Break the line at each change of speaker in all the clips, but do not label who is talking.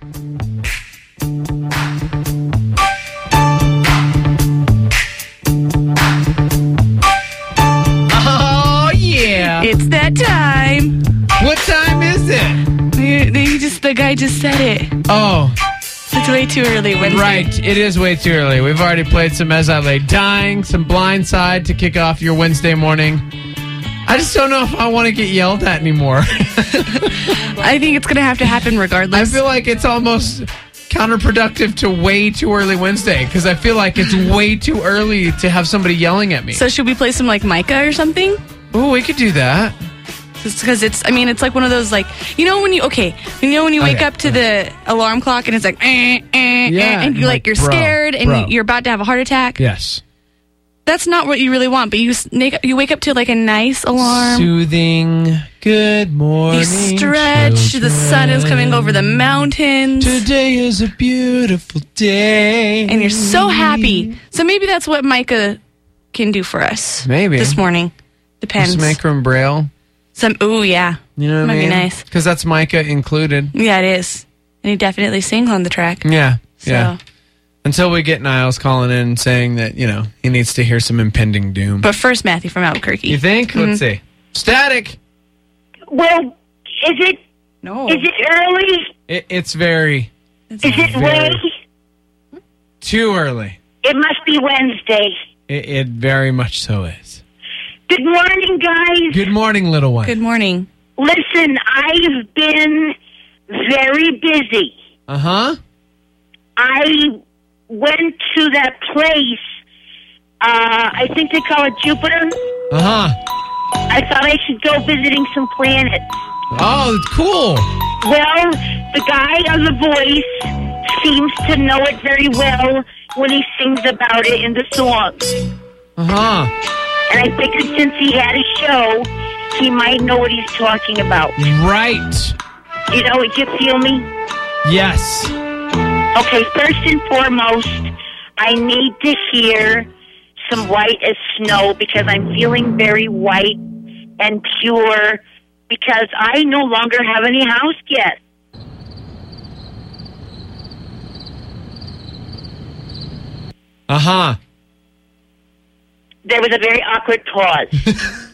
Oh, yeah.
It's that time.
What time is it?
The guy just said it.
Oh,
It's way too early Wednesday.
right. It is way too early. We've already played some As I Lay Dying, some Blind Side to kick off your Wednesday morning. I just don't know if I want to get yelled at anymore.
I think it's going to have to happen
I
regardless.
feel like it's almost counterproductive to way too early Wednesday because I feel like it's way too early to have somebody yelling at me.
So should we play some like Micah or something?
Oh, we could do that.
Just because it's like one of those like, when you wake up to the alarm clock and it's like, and you're
like,
you're
bro,
scared and you're about to have a heart attack.
Yes.
That's not what you really want, but you wake up to like a nice alarm.
Soothing. Good morning.
You stretch.
Children.
The sun is coming over the mountains.
Today is a beautiful day.
And you're so happy. So maybe that's what Micah can do for us.
Maybe.
This morning. Depends.
Just make her in Braille.
Yeah.
You know what
Might
I mean?
be nice.
Because that's Micah included.
Yeah, it is. And he definitely sings on the track.
Yeah.
So.
Yeah. Until we get Niles calling in saying that, he needs to hear some impending doom.
But first, Matthew from Albuquerque.
You think?
Mm-hmm.
Let's see. Static.
Well, is it
No.
is it early?
It's very
Is it way?
too early.
It must be Wednesday.
It very much so is.
Good morning, guys.
Good morning, little one.
Good morning.
Listen, I've been very busy.
Uh-huh.
I went to that place, I think they call it Jupiter.
Uh-huh.
I thought I should go visiting some planets.
Oh, it's cool.
Well, the guy on The Voice seems to know it very well when he sings about it in the song.
Uh-huh.
And I figured since he had a show, he might know what he's talking about.
Right.
Do you feel me?
Yes.
Okay, first and foremost, I need to hear some White as Snow because I'm feeling very white and pure because I no longer have any house guests.
Uh-huh.
There was a very awkward pause.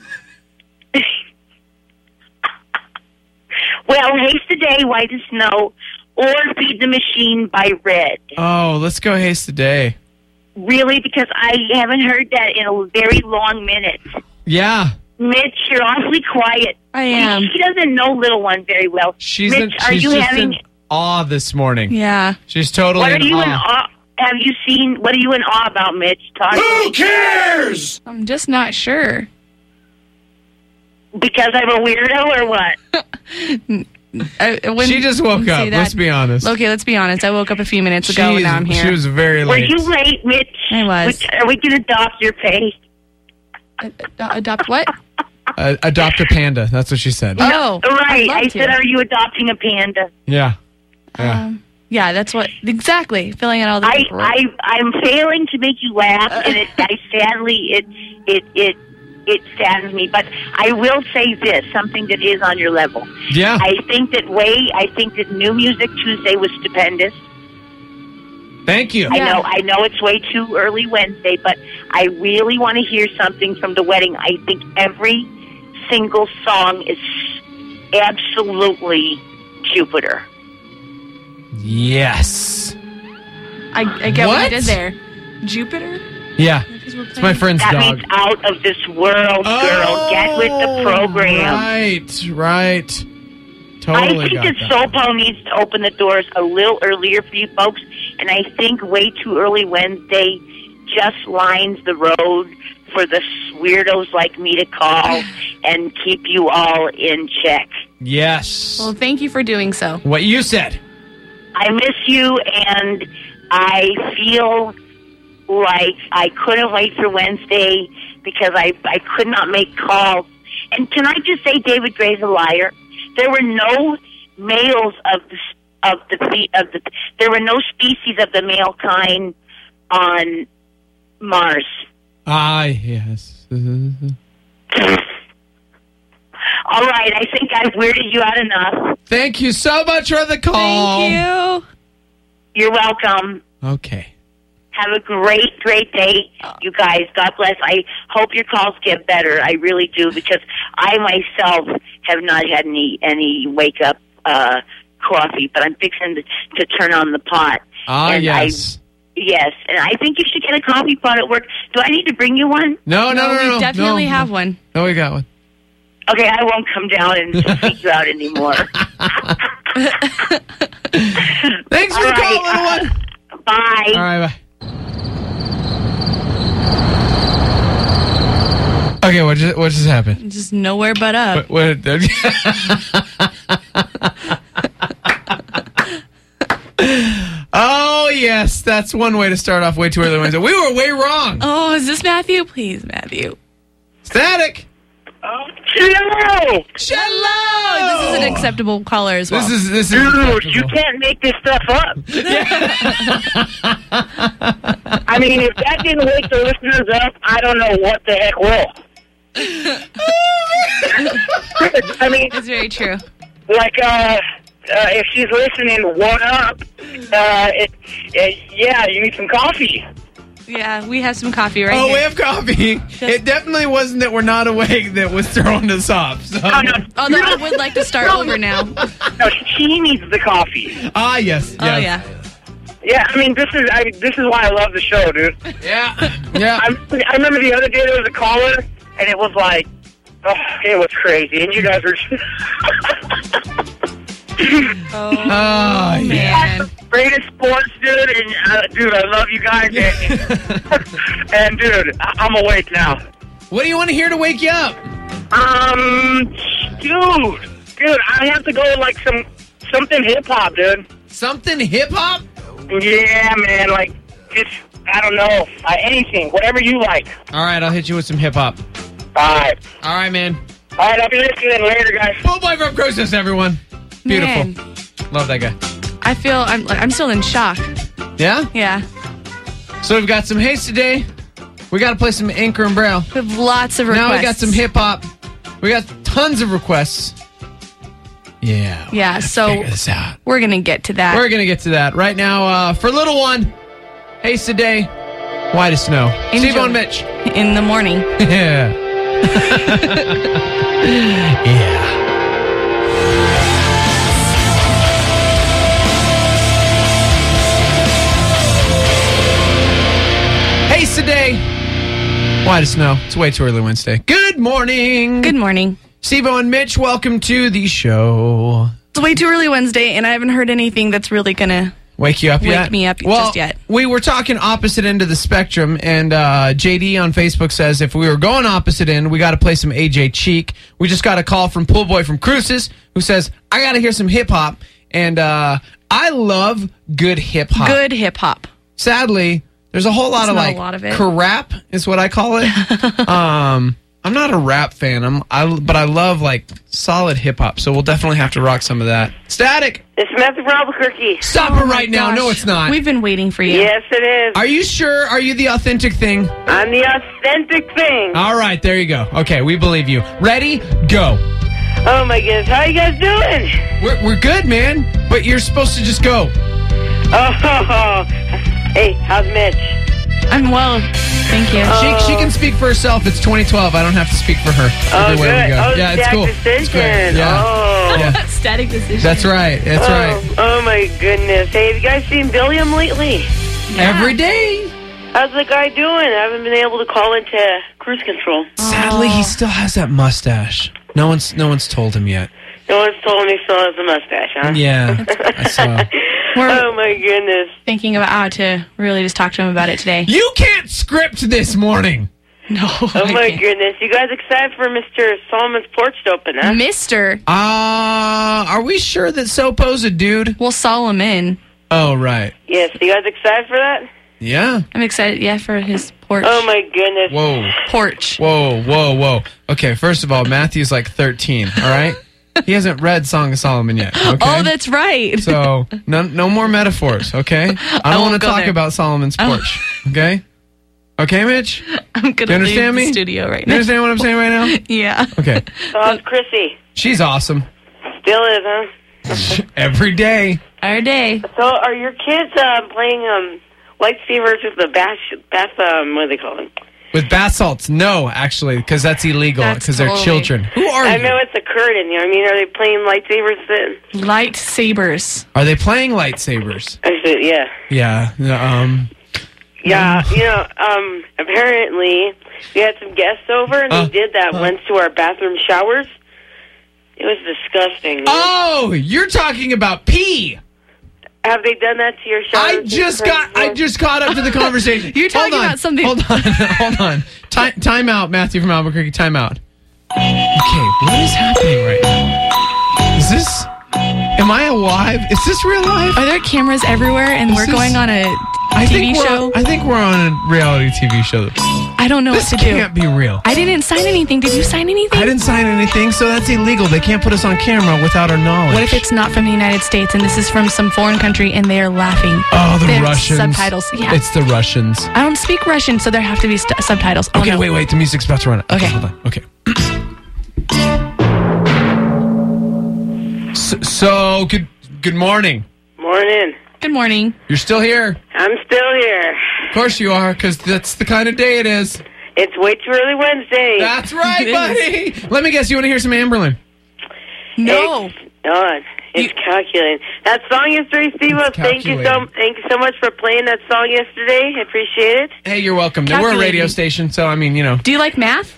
Well, Haste the Day, White as Snow, or Feed the Machine by Red.
Oh, let's go Haste the Day.
Really? Because I haven't heard that in a very long minute.
Yeah.
Mitch, you're awfully quiet.
I am.
She doesn't know Little One very well.
She's
Mitch, are you
just
having...
in awe this morning.
Yeah.
She's totally
What are
in
you in
awe.
awe? Have you seen... What are you in awe about, Mitch? Talk to me.
cares?
I'm just not sure.
Because I'm a weirdo or what?
She just woke up. Let's be honest.
Okay, let's be honest. I woke up a few minutes ago and now I'm here.
She was very
Were
late.
you late, Mitch?
I was.
Are we going to adopt your pay?
Adopt what?
Adopt a panda. That's what she said.
Oh,
Right.
I'd love
I
to.
said, are you adopting a panda?
Yeah. Yeah.
Yeah, that's what exactly. Filling out all the paperwork.
I'm failing to make you laugh, and it saddens me. But I will say this, something that is on your level.
Yeah.
I think that New Music Tuesday was stupendous.
Thank you.
Yeah.
I know it's way too early Wednesday, but I really want to hear something from the wedding. I think every single song is absolutely Jupiter.
Yes.
I get what
What?
you did there. Jupiter?
Yeah.
Because we're
It's my friend's
That
dog.
means out of this world, girl. Get with the program.
Right. Totally
I think
got
that
that.
Sopo needs to open the doors a little earlier for you folks, and I think way too early Wednesday just lines the road for the weirdos like me to call and keep you all in check.
Yes.
Well, thank you for doing so.
What you said.
I miss you, and I feel like I couldn't wait for Wednesday because I could not make calls. And can I just say David Gray's a liar? There were no males there were no species of the male kind on Mars.
Ah, yes.
All right, I think I've weirded you out enough.
Thank you so much for the call.
Thank you.
You're welcome.
Okay.
Have a great, great day, you guys. God bless. I hope your calls get better. I really do, because I myself have not had any wake-up coffee, but I'm fixing to turn on the pot. And
yes.
Yes, and I think you should get a coffee pot at work. Do I need to bring you one?
No.
We definitely have one.
No, we got one.
Okay, I won't come down and seek you out anymore.
Thanks for the call, little one.
Bye.
All right, bye. Okay, what just happened?
Just nowhere but up.
What Oh, yes, that's one way to start off way too early Wednesday. We were way wrong.
Oh, is this Matthew? Please, Matthew.
Static.
Hello.
Hello. This is an acceptable caller as well.
This is
Dude,
acceptable.
you can't make this stuff up. I mean, if that didn't wake the listeners up, I don't know what the heck will. I mean,
It's very true.
like, if she's listening, what up? Yeah, you need some coffee.
Yeah, we have some coffee right
Oh,
here.
we have coffee. It definitely wasn't that we're not awake that was throwing us off. So.
Oh, no.
Although I would like to start over now.
No, she needs the coffee.
Ah, yes.
Oh, yeah.
Yeah, I mean, this is why I love the show, dude.
Yeah. Yeah.
I remember the other day there was a caller, and it was like, oh, it was crazy, and you guys were
Oh,
yeah.
man.
greatest sports, dude, and dude, I love you guys, and dude, I'm awake now.
What do you want to hear to wake you up?
Dude, I have to go like something hip hop, dude.
Something hip hop?
Yeah, man, like just I don't know, anything, whatever you like.
All right, I'll hit you with some hip hop.
All right,
Man.
I'll be listening later, guys.
Full boy from Cruises, everyone. Beautiful.
Man,
Love that guy.
I feel I'm still in shock.
Yeah?
Yeah.
So we've got some haste today. We got to play some Anchor and Braille.
We have lots of requests.
Now we got some hip hop. We got tons of requests. Yeah.
Yeah, so
Figure this out.
we're going to get to that.
We're going to get to that right now. For little one, haste today, white as snow.
Enjoy.
Steve-O and Mitch.
In the morning.
Yeah. Yeah. Haste today, white as snow. It's way too early Wednesday. Good morning.
Good morning.
Steve-O and Mitch, welcome to the show.
It's way too early Wednesday, and I haven't heard anything that's really going to
Wake you up yet?
Wake me up
well,
just yet.
We were talking opposite end of the spectrum, and JD on Facebook says if we were going opposite end, we got to play some AJ Cheek. We just got a call from Pool Boy from Cruises who says, I got to hear some hip-hop, and I love good hip-hop.
Good hip hop.
Sadly, there's a whole lot
There's
of
not a
like
lot of it.
rap is what I call it. I'm not a rap fan. But I love like solid hip hop. So we'll definitely have to rock some of that. Static.
It's Matthew from Albuquerque.
Stop it right now.
Gosh.
No, it's not.
We've been waiting for you.
Yes, it is.
Are you sure? Are you the authentic thing?
I'm the authentic thing.
All right, there you go. Okay, we believe you. Ready? Go.
Oh my goodness, how you guys doing?
We're good, man. But you're supposed to just go.
Oh, hey, how's Mitch?
I'm well. Thank you.
She can speak for herself. It's 2012. I don't have to speak for her.
Oh,
Everywhere
good.
we go.
Oh,
Yeah, it's
static
cool.
decision.
It's great. Yeah.
Oh.
Yeah.
Static decision.
That's right. That's right.
Oh my goodness. Hey, have you guys seen Billiam lately?
Every day.
How's the guy doing? I haven't been able to call into cruise control.
Sadly, he still has that mustache. No one's told him yet.
No one's told me he still has a mustache, huh?
Yeah, I saw.
We're
Oh my goodness.
thinking about how to really just talk to him about it today.
You can't script this morning.
No.
Oh my goodness. You guys excited for Mr. Solomon's porch to open, huh?
Mr.
Are we sure that Sopo's a dude?
We'll Solomon.
Oh, right.
Yes. You guys excited for that?
Yeah.
I'm excited, yeah, for his porch.
Oh my goodness.
Whoa.
Porch.
Whoa. Okay, first of all, Matthew's like 13, all right? He hasn't read Song of Solomon yet, okay?
Oh, that's right.
So, no more metaphors, okay? I don't want
won't
to
go
talk
there.
about Solomon's porch, okay? Okay, Mitch?
I'm going
You
to
understand
leave
me?
the studio right
You
now.
understand what I'm saying right now?
Yeah.
Okay.
So how's Chrissy?
She's awesome.
Still is, huh?
Every day.
Our day.
So, are your kids playing lightsabers with the bath? What do they call them?
With bath salts? No, actually, because that's illegal.
That's
Because they're
totally-
children. Who are
I
you?
know it's a curtain. You know what I mean? Are they playing lightsabers then?
Lightsabers.
Are they playing lightsabers?
I said, yeah.
Yeah.
Yeah, apparently we had some guests over and they did that. Went to our bathroom showers. It was disgusting.
Oh, you're talking about pee.
Have they done that to your showers?
I just caught up to the conversation.
You're talking
Hold on,
about something-
Hold on. Time out, Matthew from Albuquerque. Time out. Okay, what is happening right now? Is this? Am I alive? Is this real life?
Are there cameras everywhere and we're
this-
going on a
I
TV show?
I think we're on a reality TV show.
I don't know
This
what to do.
can't be real.
I didn't sign anything. Did you sign anything?
I didn't sign anything, so that's illegal. They can't put us on camera without our knowledge.
What if it's not from the United States and this is from some foreign country and they are laughing?
Oh, the
They have
Russians.
subtitles. Yeah.
It's the Russians.
I don't speak Russian, so there have to be subtitles. Oh,
Okay,
no.
wait. The music's about to run out.
Okay.
Hold on. Okay. So good morning.
Morning.
Good morning.
You're still here.
I'm still here.
Of course you are, because that's the kind of day it is.
It's way too early Wednesday.
That's right,
It
buddy. Let me guess. You want to hear some Amberlin?
No.
It's calculating. That song yesterday, Steve. Thank you so much for playing that song yesterday. I appreciate it.
Hey, you're welcome. We're a radio
Calculating.
station, so I mean,
Do you like math?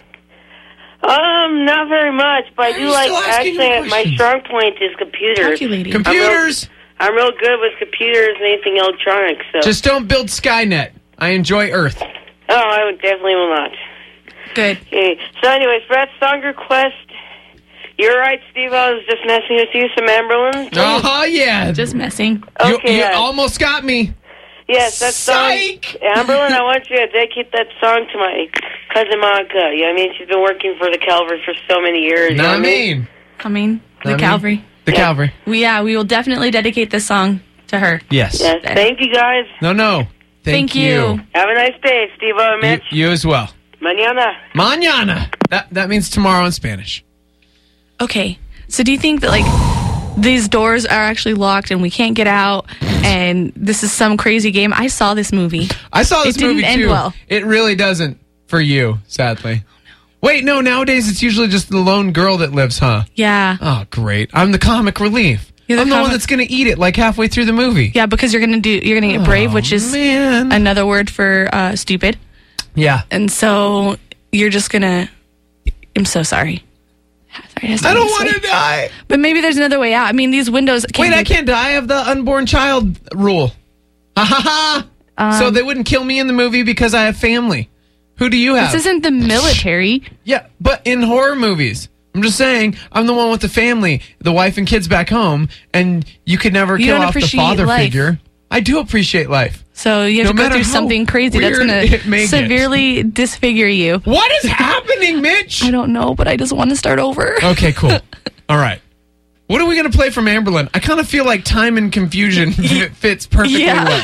Not very much, but I do
you
like.
still asking me
Actually, my
questions?
strong point is computers.
Calculating.
computers.
I'm real good with computers and anything electronic. So.
Just don't build Skynet. I enjoy Earth.
Oh, I would definitely will not.
Good.
Okay. So, anyways, for that song request, you're right, Steve. I was just messing with you, some Amberlin.
Oh yeah.
Just messing.
You
Okay.
almost got me.
Yes, that song.
Psych!
Amberlin, I want you to dedicate that song to my cousin Monica. You know what I mean? She's been working for the Calvary for so many years. You know what
Not me.
I mean, the
Not me.
Calvary.
The Calvary.
We will definitely dedicate this song to her.
Yes.
Yes. Thank you, guys.
No.
Thank you.
Have a nice day, Steve and Mitch.
You as well.
Mañana.
Mañana. That means tomorrow in Spanish.
Okay. So do you think that, like, these doors are actually locked and we can't get out and this is some crazy game? I saw this movie.
I saw this
It didn't
movie
end
too.
well.
It really doesn't for you, sadly. Wait, no, nowadays it's usually just the lone girl that lives, huh?
Yeah.
Oh, great. I'm the comic relief.
You're the
I'm the one
comic-
that's going to eat it like halfway through the movie.
Yeah, because you're gonna get brave, which is
Man.
another word for stupid.
Yeah.
And so you're just gonna. I'm so sorry. Sorry,
I don't want to die.
But maybe there's another way out. I mean, these windows.
Wait, I can't die. I have the unborn child rule. Ha ha ha. So they wouldn't kill me in the movie because I have family. Who do you have?
This isn't the military.
Yeah, but in horror movies. I'm just saying, I'm the one with the family, the wife and kids back home, and you could never
You
kill
don't
off the
appreciate
father
life.
figure. I do appreciate life.
So you have
No
to go
matter
through
how
something crazy that's
weird
going
it may
to
get.
severely disfigure you.
What is happening, Mitch?
I don't know, but I just want to start over.
Okay, cool. All right. What are we going to play from Amberlin? I kind of feel like Time and Confusion fits perfectly
Yeah.
well.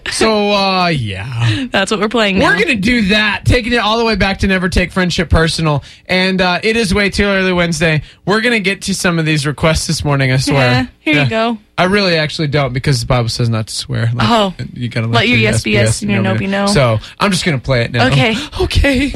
So, yeah.
That's what we're playing now.
We're going to do that, taking it all the way back to Never Take Friendship Personal. And it is way too early Wednesday. We're going to get to some of these requests this morning, I swear.
Yeah, here you go.
I really actually don't because the Bible says not to swear. Like,
Oh.
You got to
Let your yes be yes and your no be no.
So I'm just going to play it now.
Okay.
Okay.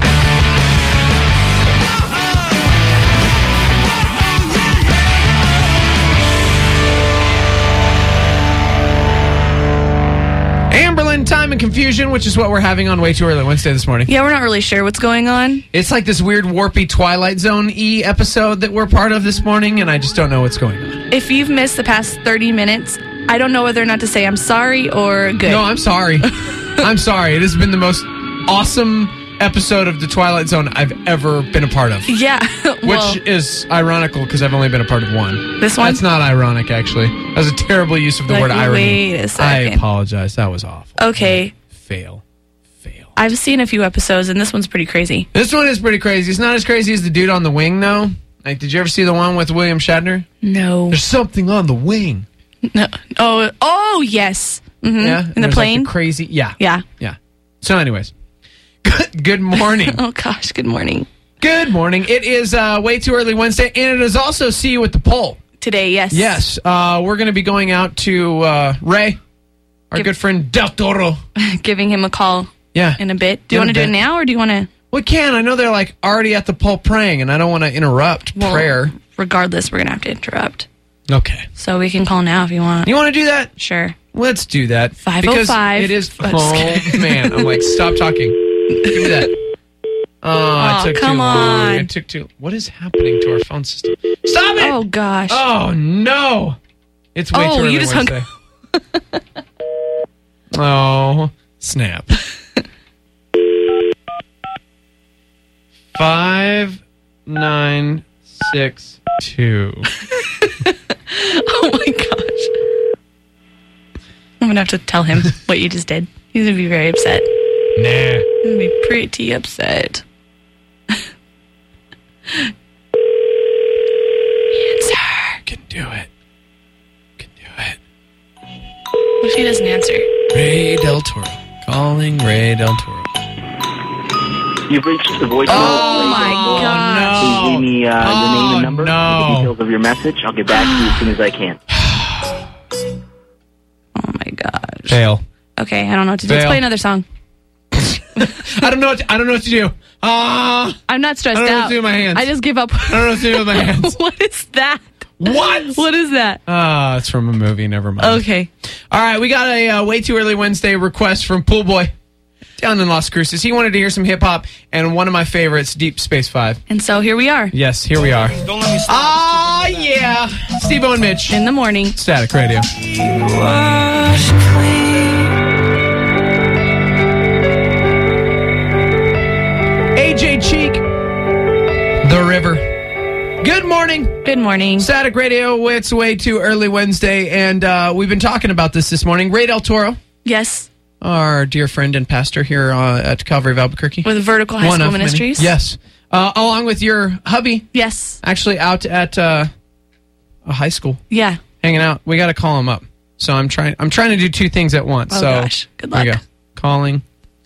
Amberlin, Time and Confusion, which is what we're having on Way Too Early Wednesday this morning.
Yeah, we're not really sure what's going on.
It's like this weird warpy Twilight Zone-y episode that we're part of this morning, and I just don't know what's going on.
If you've missed the past 30 minutes, I don't know whether or not to say I'm sorry or good.
No, I'm sorry. I'm sorry. It has been the most awesome episode of the Twilight Zone I've ever been a part of.
Yeah. well,
Which is ironical because I've only been a part of one.
This one?
That's not ironic, actually. That was a terrible use of the
Like,
word irony.
wait a
I
second.
apologize. That was awful.
okay.
Fail.
I've seen a few episodes, and this one's pretty crazy.
This one is pretty crazy. It's not as crazy as the dude on the wing, though. Like, did you ever see the one with William Shatner?
No.
There's something on the wing.
No. Oh, yes.
Yeah.
In the
And there's, like,
plane?
crazy. Yeah.
Yeah.
Yeah. So, anyways, good morning.
Oh, gosh. Good morning.
Good morning. It is way too early Wednesday, and it is also See You at the Poll.
Today, yes.
Yes. We're going to be going out to Ray, our good friend Del Toro.
Giving him a call in a bit. Do you want to do it now, or do you want to...
We can. I know they're like already at the pole praying, and I don't want to interrupt prayer.
Regardless, we're going to have to interrupt.
Okay.
So we can call now if you want.
You want to do that?
Sure.
Let's do that.
505.
Because it is... Oh, man. I'm like, stop talking. Give me that. Oh, it took
come
too long.
on.
It took too... What is happening to our phone system? Stop it!
Oh, gosh.
Oh, no. It's way too early
you just
Wednesday. Oh, snap. 5962.
Oh, my gosh. I'm going to have to tell him what you just did. He's going to be very upset.
Nah.
He's going to be pretty upset. Answer.
Can do it. Can do it.
What if he doesn't answer?
Ray Del Toro. Calling Ray Del Toro.
You've reached the voicemail.
Oh, my gosh.
Please leave me your name and number,
no.
the details of your message. I'll get back to you as soon as I can.
Oh, my gosh.
Fail.
Okay, I don't know what to do. Let's
Fail.
play another song.
I don't know what to do.
I'm not stressed
I don't know what
out.
to do with my hands.
I just give up.
I don't know what to do with my hands.
What is that?
What?
What is that?
It's from a movie. Never mind.
Okay.
All right, we got a way too early Wednesday request from Pool Boy down in Las Cruces. He wanted to hear some hip hop and one of my favorites, Deep Space 5.
And so here we are.
Yes, here we are. Yeah. Steve-O and Mitch.
In the morning.
Static Radio. AJ Cheek. The River. Good morning.
Good morning.
Static Radio. It's way too early Wednesday, and we've been talking about this morning. Ray Del Toro,
Yes.
our dear friend and pastor here at Calvary of Albuquerque.
With Vertical High
One
School
of many.
Ministries.
Yes. Along with your hubby,
Yes.
actually out at a high school,
Yeah.
hanging out. We got to call him up. So I'm trying to do two things at once.
Oh,
so
gosh. Good
there you
luck.
go. Calling.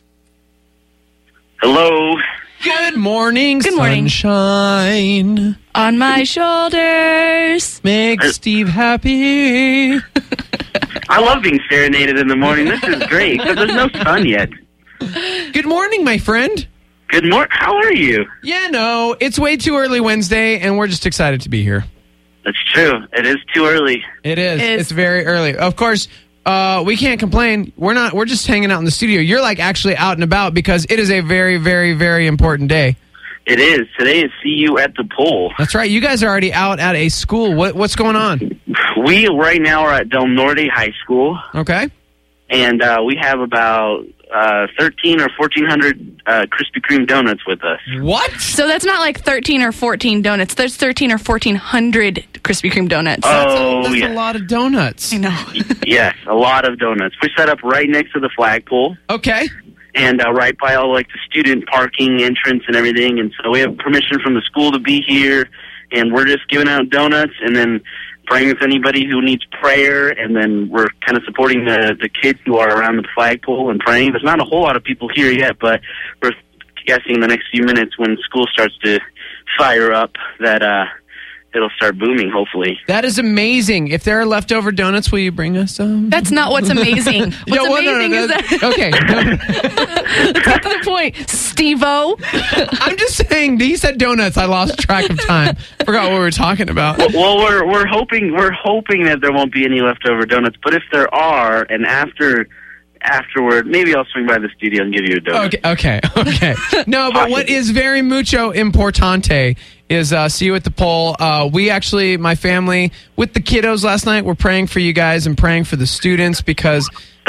Hello.
Good morning,
Good morning.
sunshine.
On my shoulders.
Make Steve happy.
I love being serenaded in the morning. This is great because there's no sun yet.
Good morning, my friend.
Good morning. How are you?
Yeah, no, it's way too early Wednesday, and we're just excited to be here.
That's true. It is too early.
It is.
It is.
It's very early. Of course, we can't complain. We're just hanging out in the studio. You're like actually out and about because it is a very, very, very important day.
It is. Today is See You at the Pole.
That's right. You guys are already out at a school. What's going on?
We right now are at Del Norte High School,
Okay.
and we have about 13 or 1,400 Krispy Kreme donuts with us.
What?
So that's not like 13 or 14 donuts. There's 13 or 1,400 Krispy Kreme donuts.
Oh,
That's
yeah.
a lot of donuts.
I know.
Yes, a lot of donuts. We set up right next to the flagpole.
Okay.
And right by all like the student parking entrance and everything. And so we have permission from the school to be here, and we're just giving out donuts and then praying with anybody who needs prayer. And then we're kind of supporting the kids who are around the flagpole and praying. There's not a whole lot of people here yet, but we're guessing the next few minutes when school starts to fire up that it'll start booming, hopefully.
That is amazing. If there are leftover donuts, will you bring us some?
That's not what's amazing. What's amazing is that...
Okay.
Let's get to the point. Steve-O.
I'm just saying, he said donuts. I lost track of time. Forgot what we were talking about.
Well, we're hoping that there won't be any leftover donuts, but if there are, and afterward, maybe I'll swing by the studio and give you a donut.
Okay. No, but what is very mucho importante is see you at the pole. We actually, my family, with the kiddos last night, we're praying for you guys and praying for the students because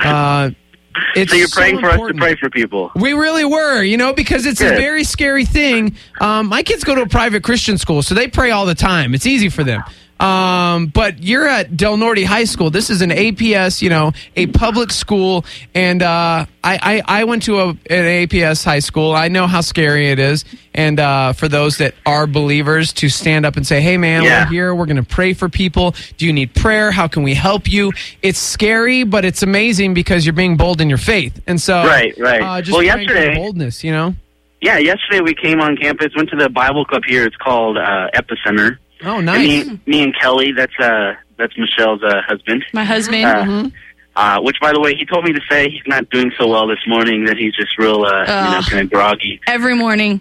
it's
so you're praying for
important.
us to pray for people.
We really were, because it's
Good.
a very scary thing. My kids go to a private Christian school, so they pray all the time. It's easy for them. But you're at Del Norte High School. This is an APS, a public school. And I went to an APS high school. I know how scary it is. And for those that are believers to stand up and say, hey, man,
Yeah.
we're here. We're going to pray for people. Do you need prayer? How can we help you? It's scary, but it's amazing because you're being bold in your faith. And so
Right.
just
Well,
praying for
yesterday-
boldness,
Yeah, yesterday we came on campus, went to the Bible Club here. It's called Epicenter.
Oh, nice.
Me and Kelly, that's Michelle's husband.
My husband.
Which, by the way, he told me to say he's not doing so well this morning, that he's just real, kind of groggy.
Every morning.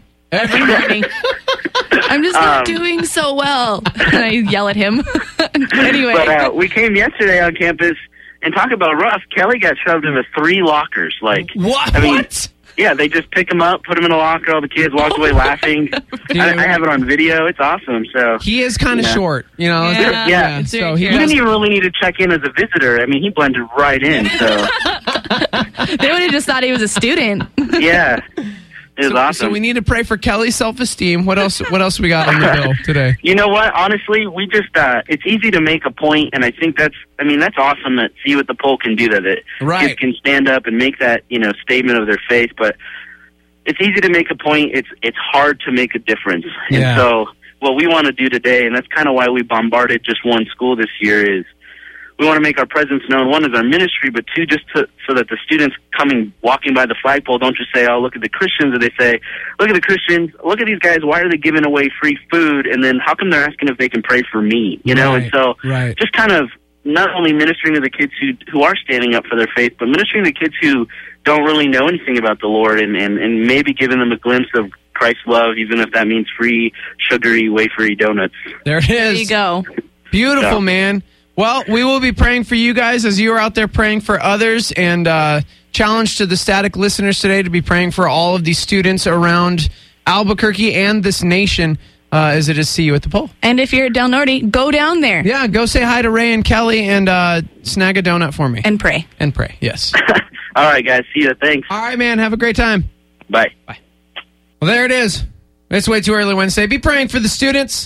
I'm just not doing so well. And I yell at him. Anyway.
But we came yesterday on campus, and talk about rough. Kelly got shoved into 3 lockers. Like,
what?
What? Yeah, they just pick him up, put him in a locker. All the kids walked away laughing. I have it on video. It's awesome. So
he is kind of short, you know.
Yeah.
So
he didn't even really need to check in as a visitor. I mean, he blended right in. So
they would have just thought he was a student.
Yeah. It was awesome.
So we need to pray for Kelly's self-esteem. What else we got on the bill today?
You know what? Honestly, we just, it's easy to make a point, and I think that's awesome that See What the Poll can do that. Kids can stand up and make that, statement of their faith, but it's easy to make a point. It's hard to make a difference.
Yeah.
And so what we want to do today, and that's kind of why we bombarded just one school this year, is we want to make our presence known. One is our ministry, but two, just so that the students walking by the flagpole don't just say, oh, look at the Christians, or they say, look at the Christians, look at these guys, why are they giving away free food? And then how come they're asking if they can pray for me? And so just kind of not only ministering to the kids who are standing up for their faith, but ministering to kids who don't really know anything about the Lord, and maybe giving them a glimpse of Christ's love, even if that means free, sugary, wafery donuts.
There it is.
There you go.
Beautiful, man. Well, we will be praying for you guys as you are out there praying for others, and challenge to the Static listeners today to be praying for all of these students around Albuquerque and this nation as it is See You at the Poll.
And if you're at Del Norte, go down there.
Yeah, go say hi to Ray and Kelly and snag a donut for me.
And pray.
And pray, yes.
All right, guys. See you. Thanks.
All right, man. Have a great time.
Bye.
Bye. Well, there it is. It's Way Too Early Wednesday. Be praying for the students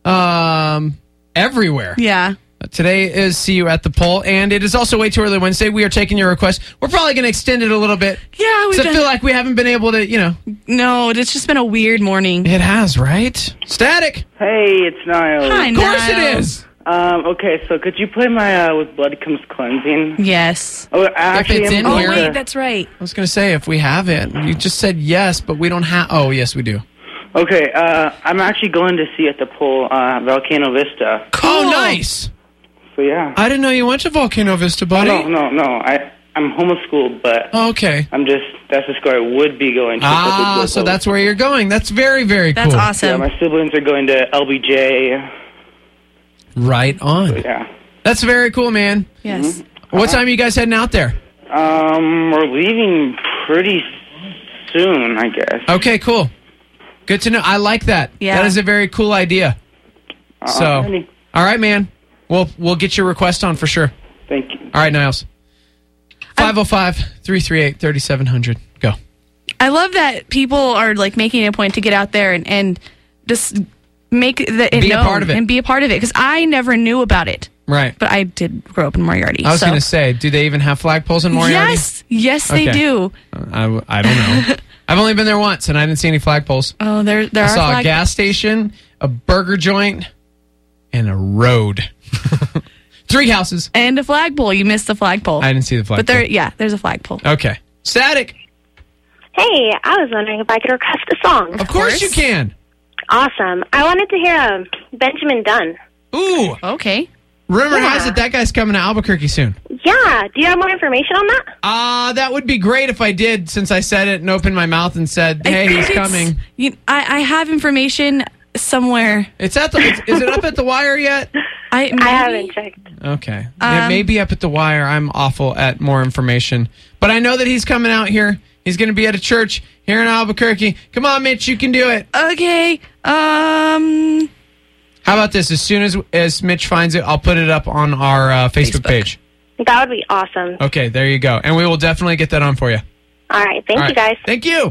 everywhere.
Yeah.
Today is See You at the Poll, and it is also Way Too Early Wednesday. We are taking your request. We're probably going to extend it a little bit.
Yeah,
I feel like we haven't been able to,
No, it's just been a weird morning.
It has, right? Static.
Hey, it's Niall.
Hi,
Of course it is.
Okay, so could you play my With Blood Comes Cleansing?
Yes.
Oh, actually,
it's in
Oh,
here.
wait, that's right.
I was going to say, if we have it. You just said yes, but we don't have... Oh, yes, we do.
Okay, I'm actually going to see at the poll Volcano Vista.
Cool.
Oh, nice.
So, yeah.
I didn't know you went to Volcano Vista, buddy.
No. I'm homeschooled, but
okay.
That's the school I would be going to.
So that's where you're going. That's very, very cool.
That's awesome.
Yeah, my siblings are going to LBJ.
Right on.
So, yeah.
That's very cool, man.
Yes.
Mm-hmm. What time are you guys heading out there?
We're leaving pretty soon, I guess.
Okay, cool. Good to know. I like that.
Yeah.
That is a very cool idea. All right, man. We'll get your request on for sure.
Thank you.
All right, Niles. 505-338-3700. Go.
I love that people are making it a point to get out there and just make it
be
known
a part of it.
And be a part of it, because I never knew about it.
Right.
But I did grow up in Moriarty.
I was going to say, do they even have flagpoles in Moriarty?
Yes, they do.
I don't know. I've only been there once, and I didn't see any flagpoles.
Oh, there
I
are
saw a gas station, a burger joint, and a road. 3 houses.
And a flagpole. You missed the flagpole.
I didn't see the flagpole.
But there's a flagpole.
Okay. Static.
Hey, I was wondering if I could request a song.
Of course you can.
Awesome. I wanted to hear Benjamin Dunn.
Ooh.
Okay.
Rumor has it that guy's coming to Albuquerque soon.
Yeah. Do you have more information on that?
That would be great if I did, since I said it and opened my mouth and said, hey, he's coming.
I have information somewhere.
Is it up at the wire yet?
I haven't checked.
Okay. It may be up at the wire. I'm awful at more information. But I know that he's coming out here. He's going to be at a church here in Albuquerque. Come on, Mitch, you can do it.
Okay.
How about this? As soon as Mitch finds it, I'll put it up on our Facebook page.
That would be awesome.
Okay, there you go. And we will definitely get that on for you.
All right. Thank you, guys.
Thank you.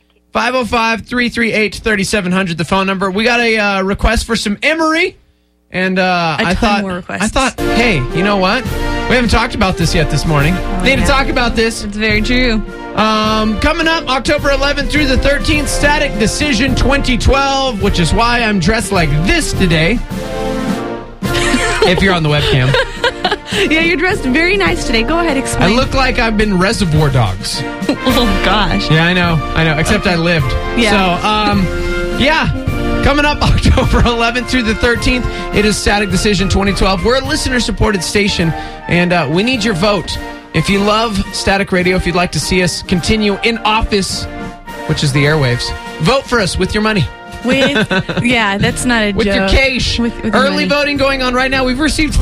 505-338-3700, the phone number. We got a request for some Emery. And I thought, hey, you know what? We haven't talked about this yet this morning. Need to talk about this.
It's very true.
Coming up October 11th through the 13th, Static Decision 2012, which is why I'm dressed like this today. If you're on the webcam.
Yeah, you're dressed very nice today. Go ahead, explain.
I look like I've been Reservoir Dogs.
Oh, gosh.
Yeah, I know. Except I lived.
Yeah.
So, Coming up October 11th through the 13th, it is Static Decision 2012. We're a listener-supported station, and we need your vote. If you love Static Radio, if you'd like to see us continue in office, which is the airwaves, vote for us with your money.
Yeah, that's not a
with
joke.
Your cash.
With
Early voting going on right now. We've received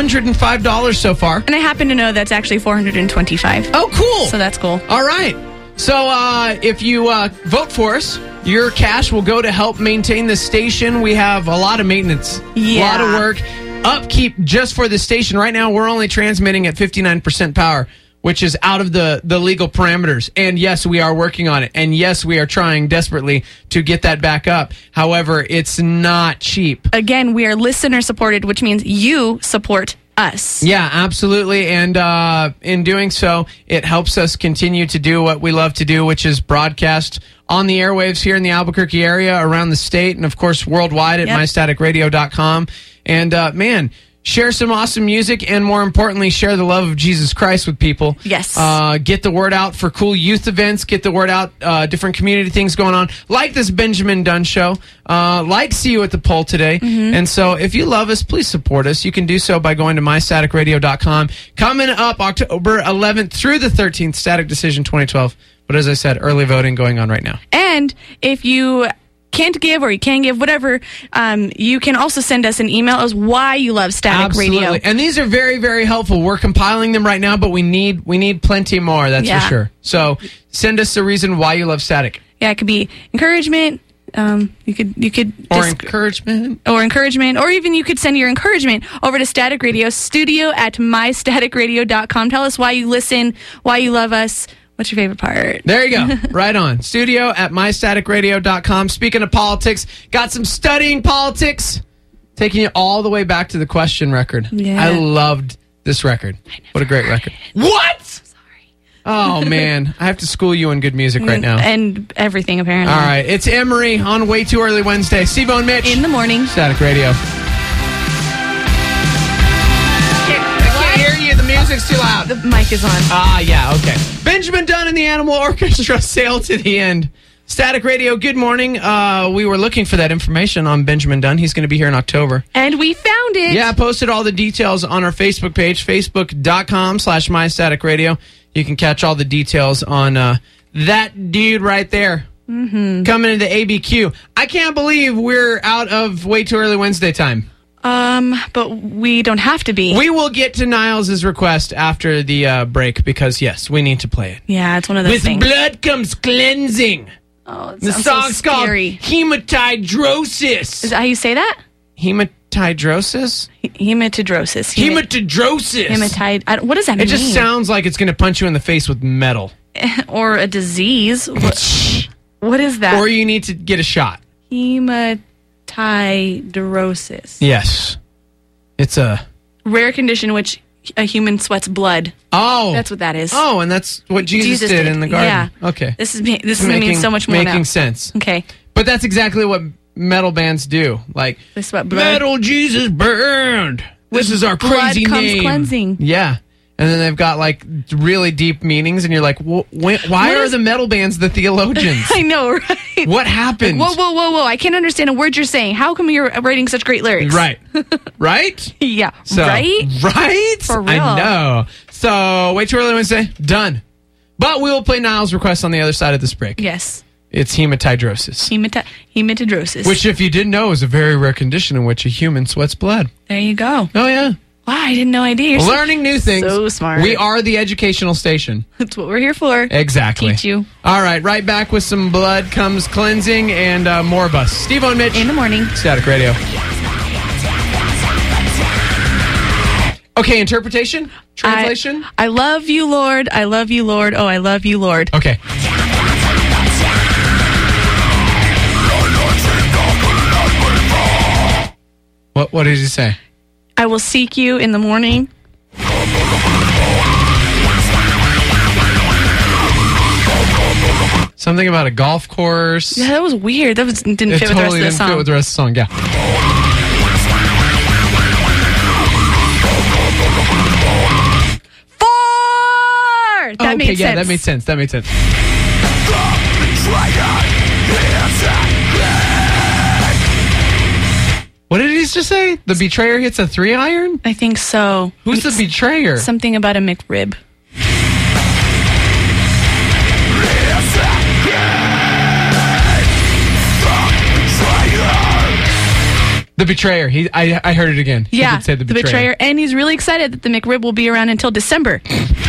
$405 so far.
And I happen to know that's actually $425.
Oh, cool.
So that's cool.
All right. So if you vote for us, your cash will go to help maintain the station. We have a lot of maintenance, a lot of work, upkeep just for the station. Right now, we're only transmitting at 59% power, which is out of the legal parameters. And yes, we are working on it. And yes, we are trying desperately to get that back up. However, it's not cheap.
Again, we are listener supported, which means you support us.
Yeah, absolutely. And in doing so, it helps us continue to do what we love to do, which is broadcast on the airwaves here in the Albuquerque area, around the state, and of course worldwide at mystaticradio.com. And man, share some awesome music, and more importantly, share the love of Jesus Christ with people.
Yes.
Get the word out for cool youth events. Get the word out, different community things going on, like this Benjamin Dunn show, like See You at the Poll today.
Mm-hmm.
And so if you love us, please support us. You can do so by going to mystaticradio.com. Coming up October 11th through the 13th, Static Decision 2012. But as I said, early voting going on right now.
And if you can't give or you can give, whatever, you can also send us an email as why you love Static Radio.
And these are very, very helpful. We're compiling them right now, but we need plenty more, that's for sure. So send us a reason why you love Static.
Yeah, it could be encouragement. You could
encouragement,
or even you could send your encouragement over to Static Radio studio@mystaticradio.com. Tell us why you listen, why you love us. What's your favorite part?
There you go. Right on. Studio@mystaticradio.com. Speaking of politics, got some studying politics, taking you all the way back to the Question record.
Yeah.
I loved this record. What a great record. What? So sorry. Oh, man. I have to school you in good music right now.
And everything, apparently.
All right. It's Emery on Way Too Early Wednesday. Steve-O and Mitch.
In the morning.
Static Radio. Music's too loud.
The mic is on.
Yeah, okay. Benjamin Dunn and the Animal Orchestra sail to the end. Static Radio, good morning. We were looking for that information on Benjamin Dunn. He's going to be here in October.
And we found it.
Yeah, I posted all the details on our Facebook page, facebook.com/mystaticradio. You can catch all the details on that dude right there.
Mm-hmm.
Coming into ABQ. I can't believe we're out of Way Too Early Wednesday time.
But we don't have to be.
We will get to Niles' request after the break because, yes, we need to play it.
Yeah, it's one of those
With
things.
With blood comes cleansing.
Oh,
the song's
so
called Hematidrosis.
Is that how you say that?
Hematidrosis?
Hematidrosis.
Hematidrosis.
What does that mean?
It just sounds like it's going to punch you in the face with metal.
Or a disease. What is that?
Or you need to get a shot.
Hematidrosis.
Yes. It's a
rare condition in which a human sweats blood.
Oh.
That's what that is.
Oh, and that's what Jesus did in the garden.
Yeah.
Okay.
This means so much more
making
now.
sense.
Okay.
But that's exactly what metal bands do. Like,
they sweat blood.
Metal Jesus burned. This is our crazy
blood comes
name.
Cleansing.
Yeah. And then they've got like really deep meanings, and you're like, why are the metal bands the theologians?
I know, right?
What happened?
Like, whoa! I can't understand a word you're saying. How come you're writing such great lyrics?
Right, right?
Yeah,
so, right.
For real.
I know. So, Way Too Early Wednesday, done. But we will play Niles' request on the other side of this break.
Yes.
It's hematidrosis.
Hematidrosis.
Which, if you didn't know, is a very rare condition in which a human sweats blood.
There you go.
Oh, yeah.
Wow, I didn't know idea. You're
learning new things.
So smart.
We are the educational station.
That's what we're here for.
Exactly.
Teach you.
All right, right back with some blood comes cleansing and more of us. Steve-O and Mitch.
In the morning.
Static Radio. Okay, interpretation? Translation?
I love you, Lord. I love you, Lord. Oh, I love you, Lord.
Okay. What did he say?
I will seek you in the morning.
Something about a golf course.
Yeah, that was weird. That didn't fit with the rest of the song.
Didn't fit with the rest of the song, yeah.
That made sense.
Yeah, that made sense. That made sense. What did he just say? The betrayer hits a 3-iron?
I think so.
Who's the betrayer?
Something about a McRib.
The betrayer. I heard it again. He
Yeah,
did say the betrayer.
And he's really excited that the McRib will be around until December.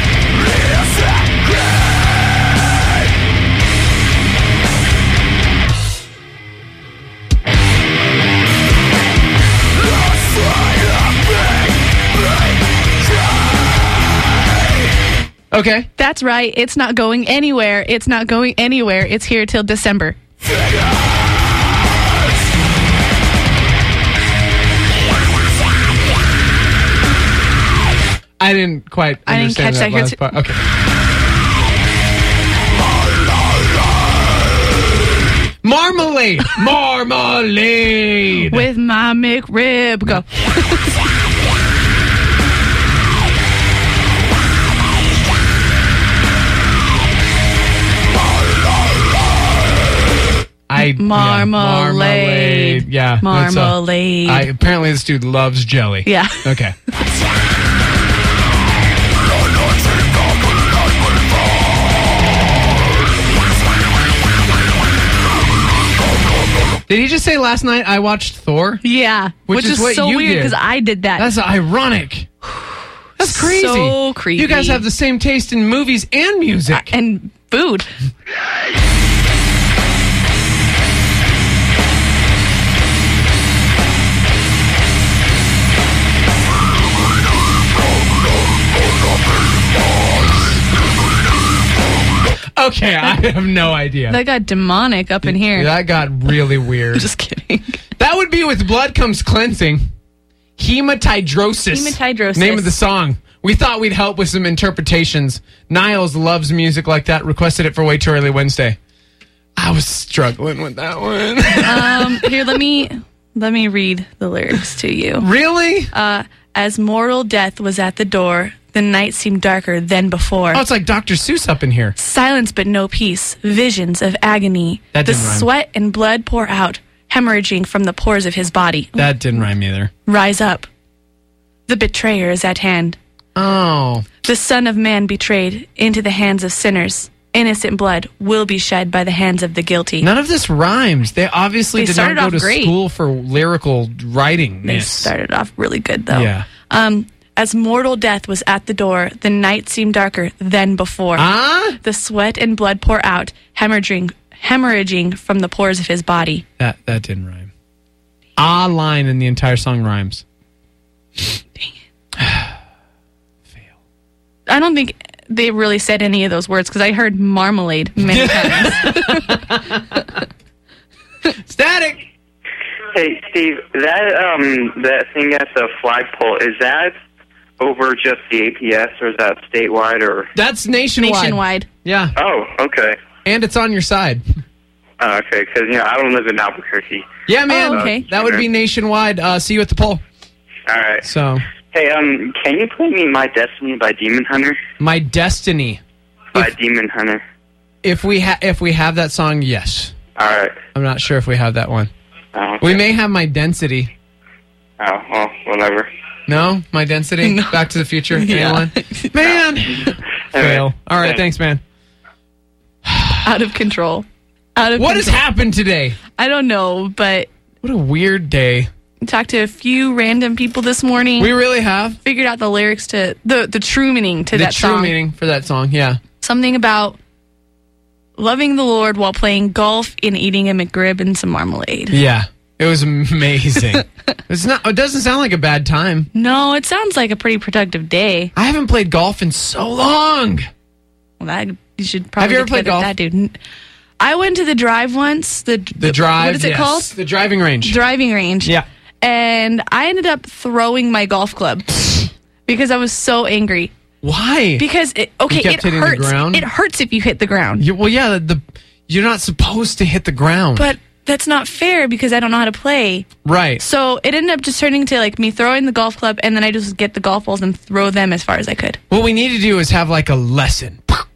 Okay.
That's right. It's not going anywhere. It's not going anywhere. It's here till December.
I didn't quite understand
catch that.
last part. Okay. Marmalade! Marmalade!
With my McRib. Go. Marmalade.
Yeah.
Marmalade.
Apparently this dude loves jelly.
Yeah.
Okay. Did he just say last night I watched Thor?
Yeah. Which is
what
so
you
weird
did.
because I did that.
That's ironic. That's crazy.
So creepy.
You guys have the same taste in movies and music.
And food.
Okay, I have no idea.
That got demonic up in here.
That got really weird.
Just kidding.
That would be With Blood Comes Cleansing. Hematidrosis.
Hematidrosis.
Name of the song. We thought we'd help with some interpretations. Niles loves music like that. Requested it for Way Too Early Wednesday. I was struggling with that one.
Here, let me read the lyrics to you.
Really?
As mortal death was at the door, the night seemed darker than before.
Oh, it's like Dr. Seuss up in here.
Silence but no peace, visions of agony.
That
the
didn't rhyme.
sweat and blood pour out, hemorrhaging from the pores of his body.
That didn't rhyme either.
Rise up. The betrayer is at hand.
Oh.
The Son of Man betrayed into the hands of sinners. Innocent blood will be shed by the hands of the guilty.
None of this rhymes. They obviously
They
did not
started
go
off
to
great.
school for lyrical writing.
They started off really good, though.
Yeah.
As mortal death was at the door, the night seemed darker than before. The sweat and blood pour out, hemorrhaging from the pores of his body.
That didn't rhyme. A line in the entire song rhymes.
Dang it. Fail. I don't think they really said any of those words because I heard marmalade many times.
Static.
Hey, Steve, that thing at the flagpole, is that over just the APS, or is that statewide? Or
That's nationwide.
Nationwide.
Yeah.
Oh, okay.
And it's on your side.
Okay, because, I don't live in Albuquerque.
Yeah, man.
Oh, okay.
That would be nationwide. See you at the poll.
All right.
So.
Hey, can you play me My Destiny by Demon Hunter?
My Destiny.
By Demon Hunter.
If we have that song, yes.
All right.
I'm not sure if we have that one.
Oh, okay.
We may have My Density.
Oh, well, whatever.
No? My Density?
No.
Back to the Future?
Yeah.
Anyone? Man! Fail. All right, thanks, man.
Out of control.
What has happened today?
I don't know, but
What a weird day.
talked to a few random people this morning.
We really have.
Figured out the lyrics to the true meaning to that
The true
song.
meaning for that song, yeah.
Something about loving the Lord while playing golf and eating a McRib and some marmalade.
Yeah. It was amazing. It doesn't sound like a bad time.
No, it sounds like a pretty productive day.
I haven't played golf in so long.
Well, you should probably
Have you ever
get
played
together with
golf?
that dude. I went to the drive once. The
drive.
What is it
yes.
called?
The driving range.
Driving range.
Yeah.
And I ended up throwing my golf club because I was so angry.
Why?
Because it
kept hitting the
hurts.
ground?
It hurts if you hit the ground.
You're not supposed to hit the ground.
But that's not fair because I don't know how to play.
Right.
So it ended up just turning to like me throwing the golf club and then I just get the golf balls and throw them as far as I could.
What we need to do is have like a lesson.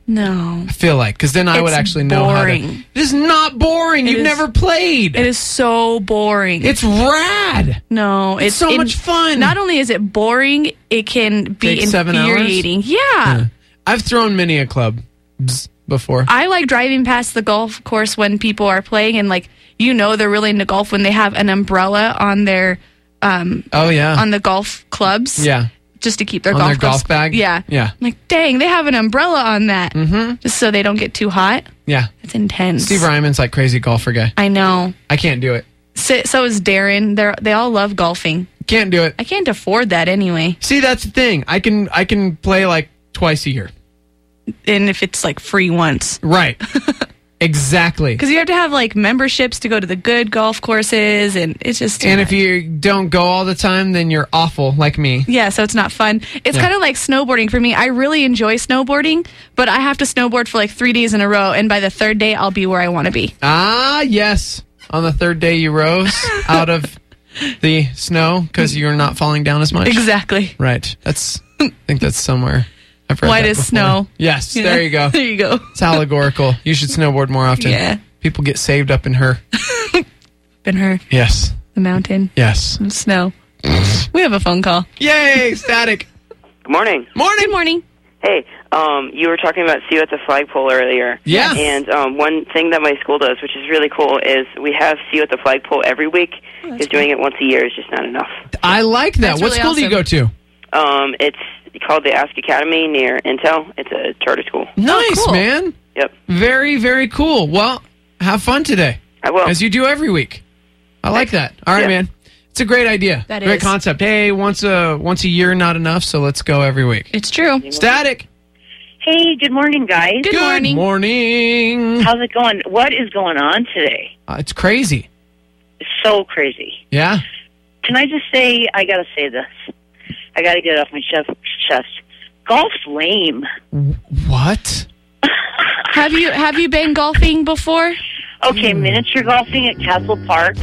No.
I feel like, because then I would actually know how to. It is not boring. You've never played.
It is so boring.
It's rad.
No,
it's so much fun.
Not only is it boring, it can be
Take 7 hours?
infuriating. Yeah.
I've thrown many a club before.
I like driving past the golf course when people are playing, and they're really into golf when they have an umbrella on their on the golf clubs.
Yeah.
Just to keep their
on
golf
bag?
Yeah.
Yeah.
I'm like, dang, they have an umbrella on that. Mm-hmm. Just so they don't get too hot.
Yeah.
It's intense.
Steve Ryman's like crazy golfer guy.
I know.
I can't do it.
So is Darren. They all love golfing.
Can't do it.
I can't afford that anyway.
See, that's the thing. I can play like twice a year.
And if it's like free once.
Right. Exactly.
Because you have to have like memberships to go to the good golf courses, and it's just
if you don't go all the time, then you're awful, like me.
Yeah, so it's not fun. It's kind of like snowboarding for me. I really enjoy snowboarding, but I have to snowboard for like 3 days in a row, and by the third day, I'll be where I want to be.
Ah, yes. On the third day, you rose out of the snow because you're not falling down as much.
Exactly.
Right. I think that's somewhere. I've read
White
that
as
before.
snow.
Yes, there you go.
There you go.
It's allegorical. You should snowboard more often.
Yeah.
People get saved up in her.
In her.
Yes.
The mountain.
Yes.
And snow. We have a phone call.
Yay, Static.
Good morning.
Morning.
Good morning.
Hey, you were talking about See You at the Flagpole earlier.
Yeah.
And one thing that my school does, which is really cool, is we have See You at the Flagpole every week. Because doing it once a year is just not enough.
I like that.
That's
What
really
school do you go to?
It's called the Ask Academy near Intel. It's a charter school.
Nice,
cool.
man.
Yep.
Very, very cool. Well, have fun today.
I will.
As you do every week. I like that. All right,
Yeah.
man. It's a great idea.
That
great
is.
concept. Hey, once a year, not enough, so let's go every week.
It's true.
Static.
Hey, good morning, guys.
Good morning.
Morning.
How's it going? What is going on today?
It's crazy.
It's so crazy.
Yeah.
Can I just say, I got to say this. I got to get it off my chest. Golf's lame.
What?
Have you been golfing before?
Okay, miniature golfing at Castle Park.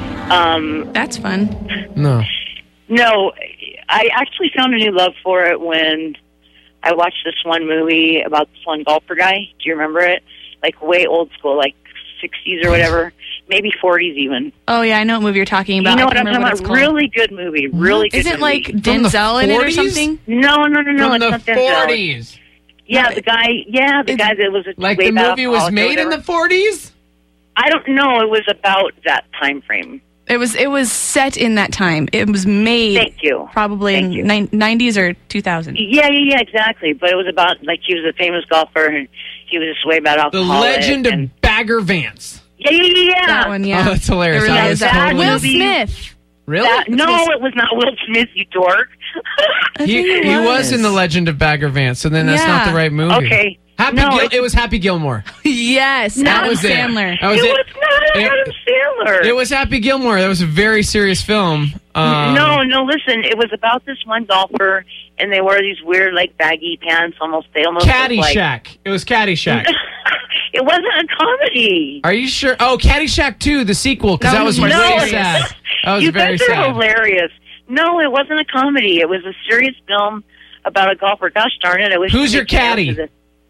That's fun.
No.
No, I actually found a new love for it when I watched this one movie about this one golfer guy. Do you remember it? Like way old school, like 60s or whatever. Maybe 40s even.
Oh, yeah, I know what movie you're talking about.
You know
I
what I'm
can't
talking
remember
about?
what it's called.
Really good movie. Really good
Isn't
movie.
like
From the
Denzel in it or
40s?
something?
No,
From
it's
the
not Denzel.
40s.
Yeah, the guy that was
Like
way
the
back
movie was
college or
made in the
whatever.
40s?
I don't know. It was about that time frame.
It was set in that time. It was made
Thank you.
probably
Thank
in
you.
90s or 2000.
Yeah, exactly. But it was about, like, he was a famous golfer, and he was just way about
The
alcoholic.
Legend of Bagger Vance.
Yeah.
That one, yeah.
Oh, that's hilarious.
It really
I
is.
was
that
totally-
Will
movie-
Smith.
Really?
No, it was not Will Smith, you dork.
I
He
think it
was in The Legend of Bagger Vance, so then that's not
Yeah.
the right movie.
Okay.
Happy
No,
it was Happy Gilmore.
Yes,
No,
Adam
was it.
Sandler.
That was
It
it.
was not
It-
Adam Sandler.
It was Happy Gilmore. That was a very serious film.
No, listen. It was about this one golfer, and they wore these weird, like, baggy pants. They almost looked like...
Caddyshack. It was Caddyshack.
It wasn't a comedy.
Are you sure? Oh, Caddyshack 2, the sequel, because that was
more
very
serious.
sad. That was
You
very
guys are
sad.
hilarious. No, it wasn't a comedy. It was a serious film about a golfer. Gosh darn it! I wish.
Who's
I
your
could get
caddy?
into this.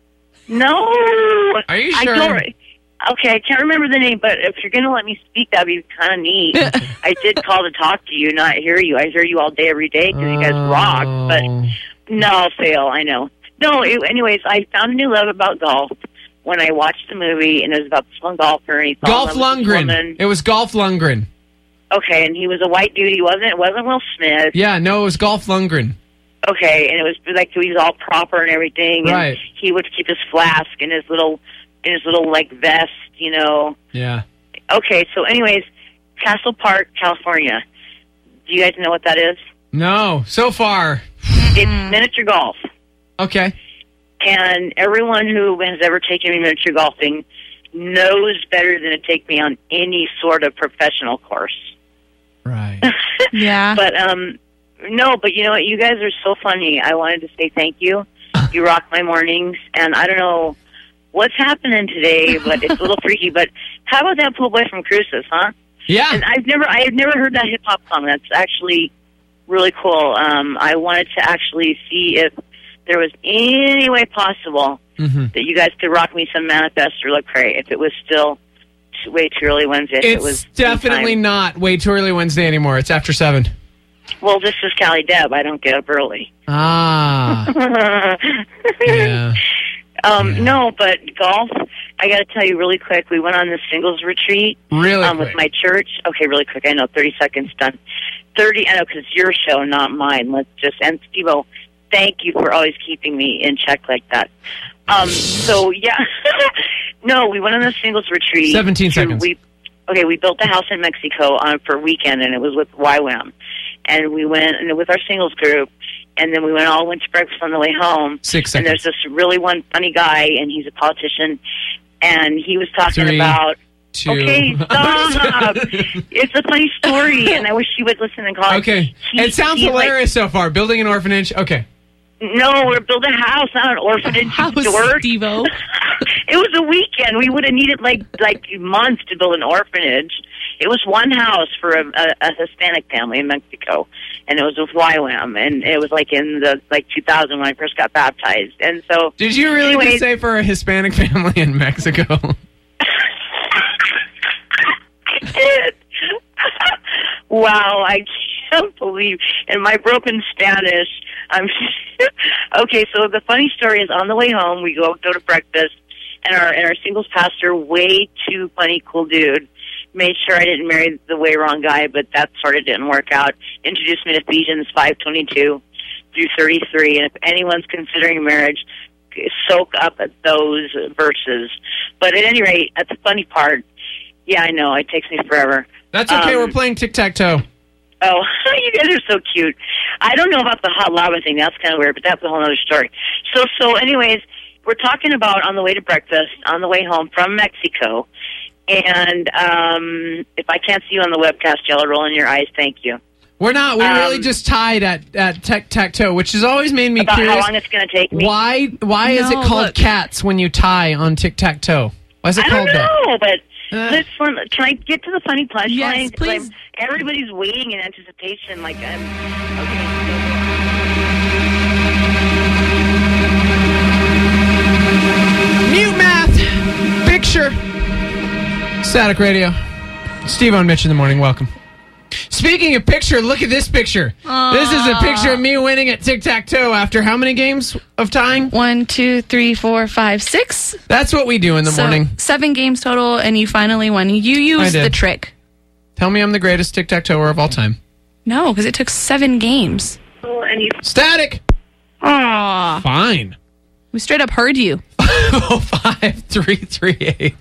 No.
Are you
I
sure?
don't, okay, I can't remember the name, but if you're going to let me speak, that'd be kind of neat. I did call to talk to you, not hear you. I hear you all day, every day, because you guys rock. But no, fail. I know. No. Anyways, I found a new love about golf when I watched the movie, and it was about this one golfer, and he fell
Golf
in love with this woman.
Lundgren. It was Golf Lundgren.
Okay, and he was a white dude. It wasn't Will Smith.
Yeah, no, it was Golf Lundgren.
Okay, and it was like he was all proper and everything. And
Right.
he would keep his flask in his little like vest, you know.
Yeah.
Okay, so anyways, Castle Park, California. Do you guys know what that is?
No, so far.
It's miniature golf.
Okay.
And everyone who has ever taken me miniature golfing knows better than to take me on any sort of professional course.
Right.
Yeah.
But no, but you know what? You guys are so funny. I wanted to say thank you. You rock my mornings, and I don't know what's happening today, but it's a little freaky. But how about that pool boy from Cruces, huh?
Yeah.
And I have never heard that hip hop song. That's actually really cool. I wanted to actually see if there was any way possible that you guys could rock me some Manifest or Lecrae if it was still way too early Wednesday. If it was
definitely not way too early Wednesday anymore. It's after 7.
Well, this is Callie Deb. I don't get up early.
Ah. Yeah.
No, but golf, I got to tell you really quick, we went on this singles retreat with my church. Okay, really quick. I know, 30 seconds done. I know, because it's your show, not mine. And Steve-O, thank you for always keeping me in check like that. So, yeah. No, we went on a singles retreat.
17 seconds.
We built a house in Mexico for a weekend, and it was with YWAM. And we went with our singles group. And then we all went to breakfast on the way home.
6 seconds.
And there's this really one funny guy, and he's a politician, and he was talking
3,
about...
2.
Okay, stop. It's a funny story, and I wish you would listen and call.
Okay. It sounds hilarious so far. Building an orphanage. Okay.
No, we're building a house, not an orphanage.
Steve-O.
It was a weekend. We would have needed like months to build an orphanage. It was one house for a Hispanic family in Mexico, and it was with YWAM, and it was in the 2000 when I first got baptized. And so,
did you really just say for a Hispanic family in Mexico?
I did. Wow, I can't believe. In my broken Spanish, I'm okay. So the funny story is, on the way home, we go to breakfast, and our singles pastor, way too funny, cool dude, made sure I didn't marry the way wrong guy, but that sort of didn't work out. Introduced me to Ephesians 5:22 through 33, and if anyone's considering marriage, soak up at those verses. But at any rate, at the funny part, yeah, I know, it takes me forever.
That's okay, we're playing tic-tac-toe.
Oh, you guys are so cute. I don't know about the hot lava thing. That's kind of weird, but that's a whole other story. So anyways, we're talking about on the way to breakfast, on the way home from Mexico. And if I can't see you on the webcast, y'all are rolling your eyes. Thank you.
We're not. We're really just tied at tic-tac-toe, which has always made me
about
curious.
How long it's going to take me.
Why is it called cats when you tie on tic-tac-toe? Why is it called that?
I don't know, but listen, can I get to the funny punchline?
Yes, please.
Everybody's waiting in anticipation. Okay.
Mute math. Picture. Static Radio. Steve on Mitch in the morning. Welcome. Speaking of picture, look at this picture. This is a picture of me winning at tic-tac-toe after how many games of tying?
1, 2, 3, 4, 5, 6.
That's what we do in the morning.
7 games total, and you finally won. You used the trick.
Tell me I'm the greatest tic-tac-toeer of all time.
No, because it took 7 games.
Static!
Aww.
Fine.
We straight up heard you.
55338.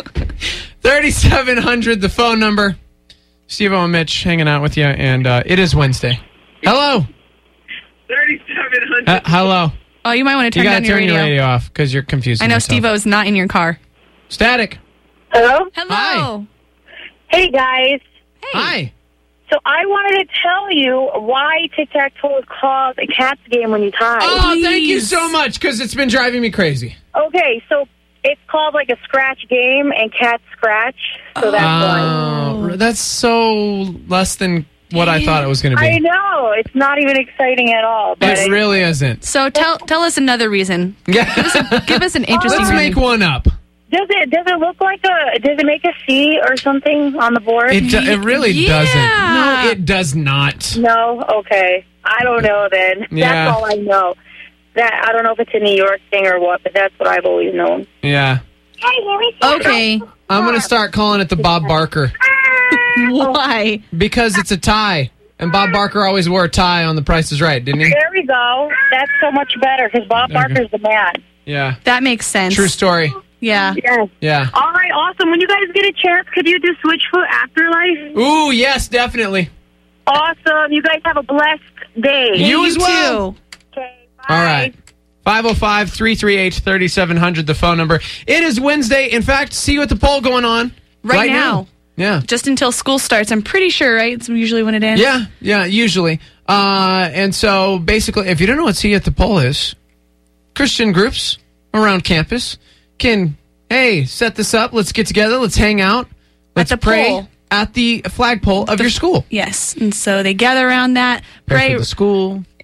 3700, the phone number. Steve-O and Mitch hanging out with you, and it is Wednesday. Hello.
3700.
Hello.
Oh, you might want to turn down your radio.
You got to turn your radio off because you're confusing
I know
yourself.
Steve-O is not in your car.
Static.
Hello?
Hello.
Hi.
Hey, guys.
Hey.
Hi.
So I wanted to tell you why tic-tac-toe is called a cat's game when you tie.
Oh, thank you so much, because it's been driving me crazy.
Okay, so it's called like a scratch game, and cats scratch, so that's why.
That's so less than what I thought it was going to be.
I know. It's not even exciting at all. But
It really isn't.
So tell us another reason.
Yeah.
Give us an interesting
Let's
reason.
make one up.
Does it look like does it make a C or something on the board?
It really doesn't. No, it does not.
No? Okay. I don't know then.
Yeah.
That's all I know. I don't know if it's a New York thing or what, but that's what I've always known.
Yeah.
Okay.
I'm going to start calling it the Bob Barker.
Why?
Because it's a tie. And Bob Barker always wore a tie on The Price is Right, didn't he?
There we go. That's so much better because Bob Barker's the man.
Yeah.
That makes sense.
True story.
Yeah.
Yes.
Yeah.
All right, awesome. When you guys get a chance, could you do Switchfoot Afterlife?
Ooh, yes, definitely.
Awesome. You guys have a blessed day.
You as well.
Too.
Okay, bye.
All right. 505-338-3700, the phone number. It is Wednesday. In fact, see you at the poll going on
Right now.
Yeah.
Just until school starts, I'm pretty sure, right? It's usually when it ends.
Yeah, usually. And so, basically, if you don't know what See You at the Poll is, Christian groups around campus can, hey, set this up. Let's get together. Let's hang out. Let's pray
poll.
at the flagpole of your school.
Yes. And so they gather around that,
Pray
pray
for the school.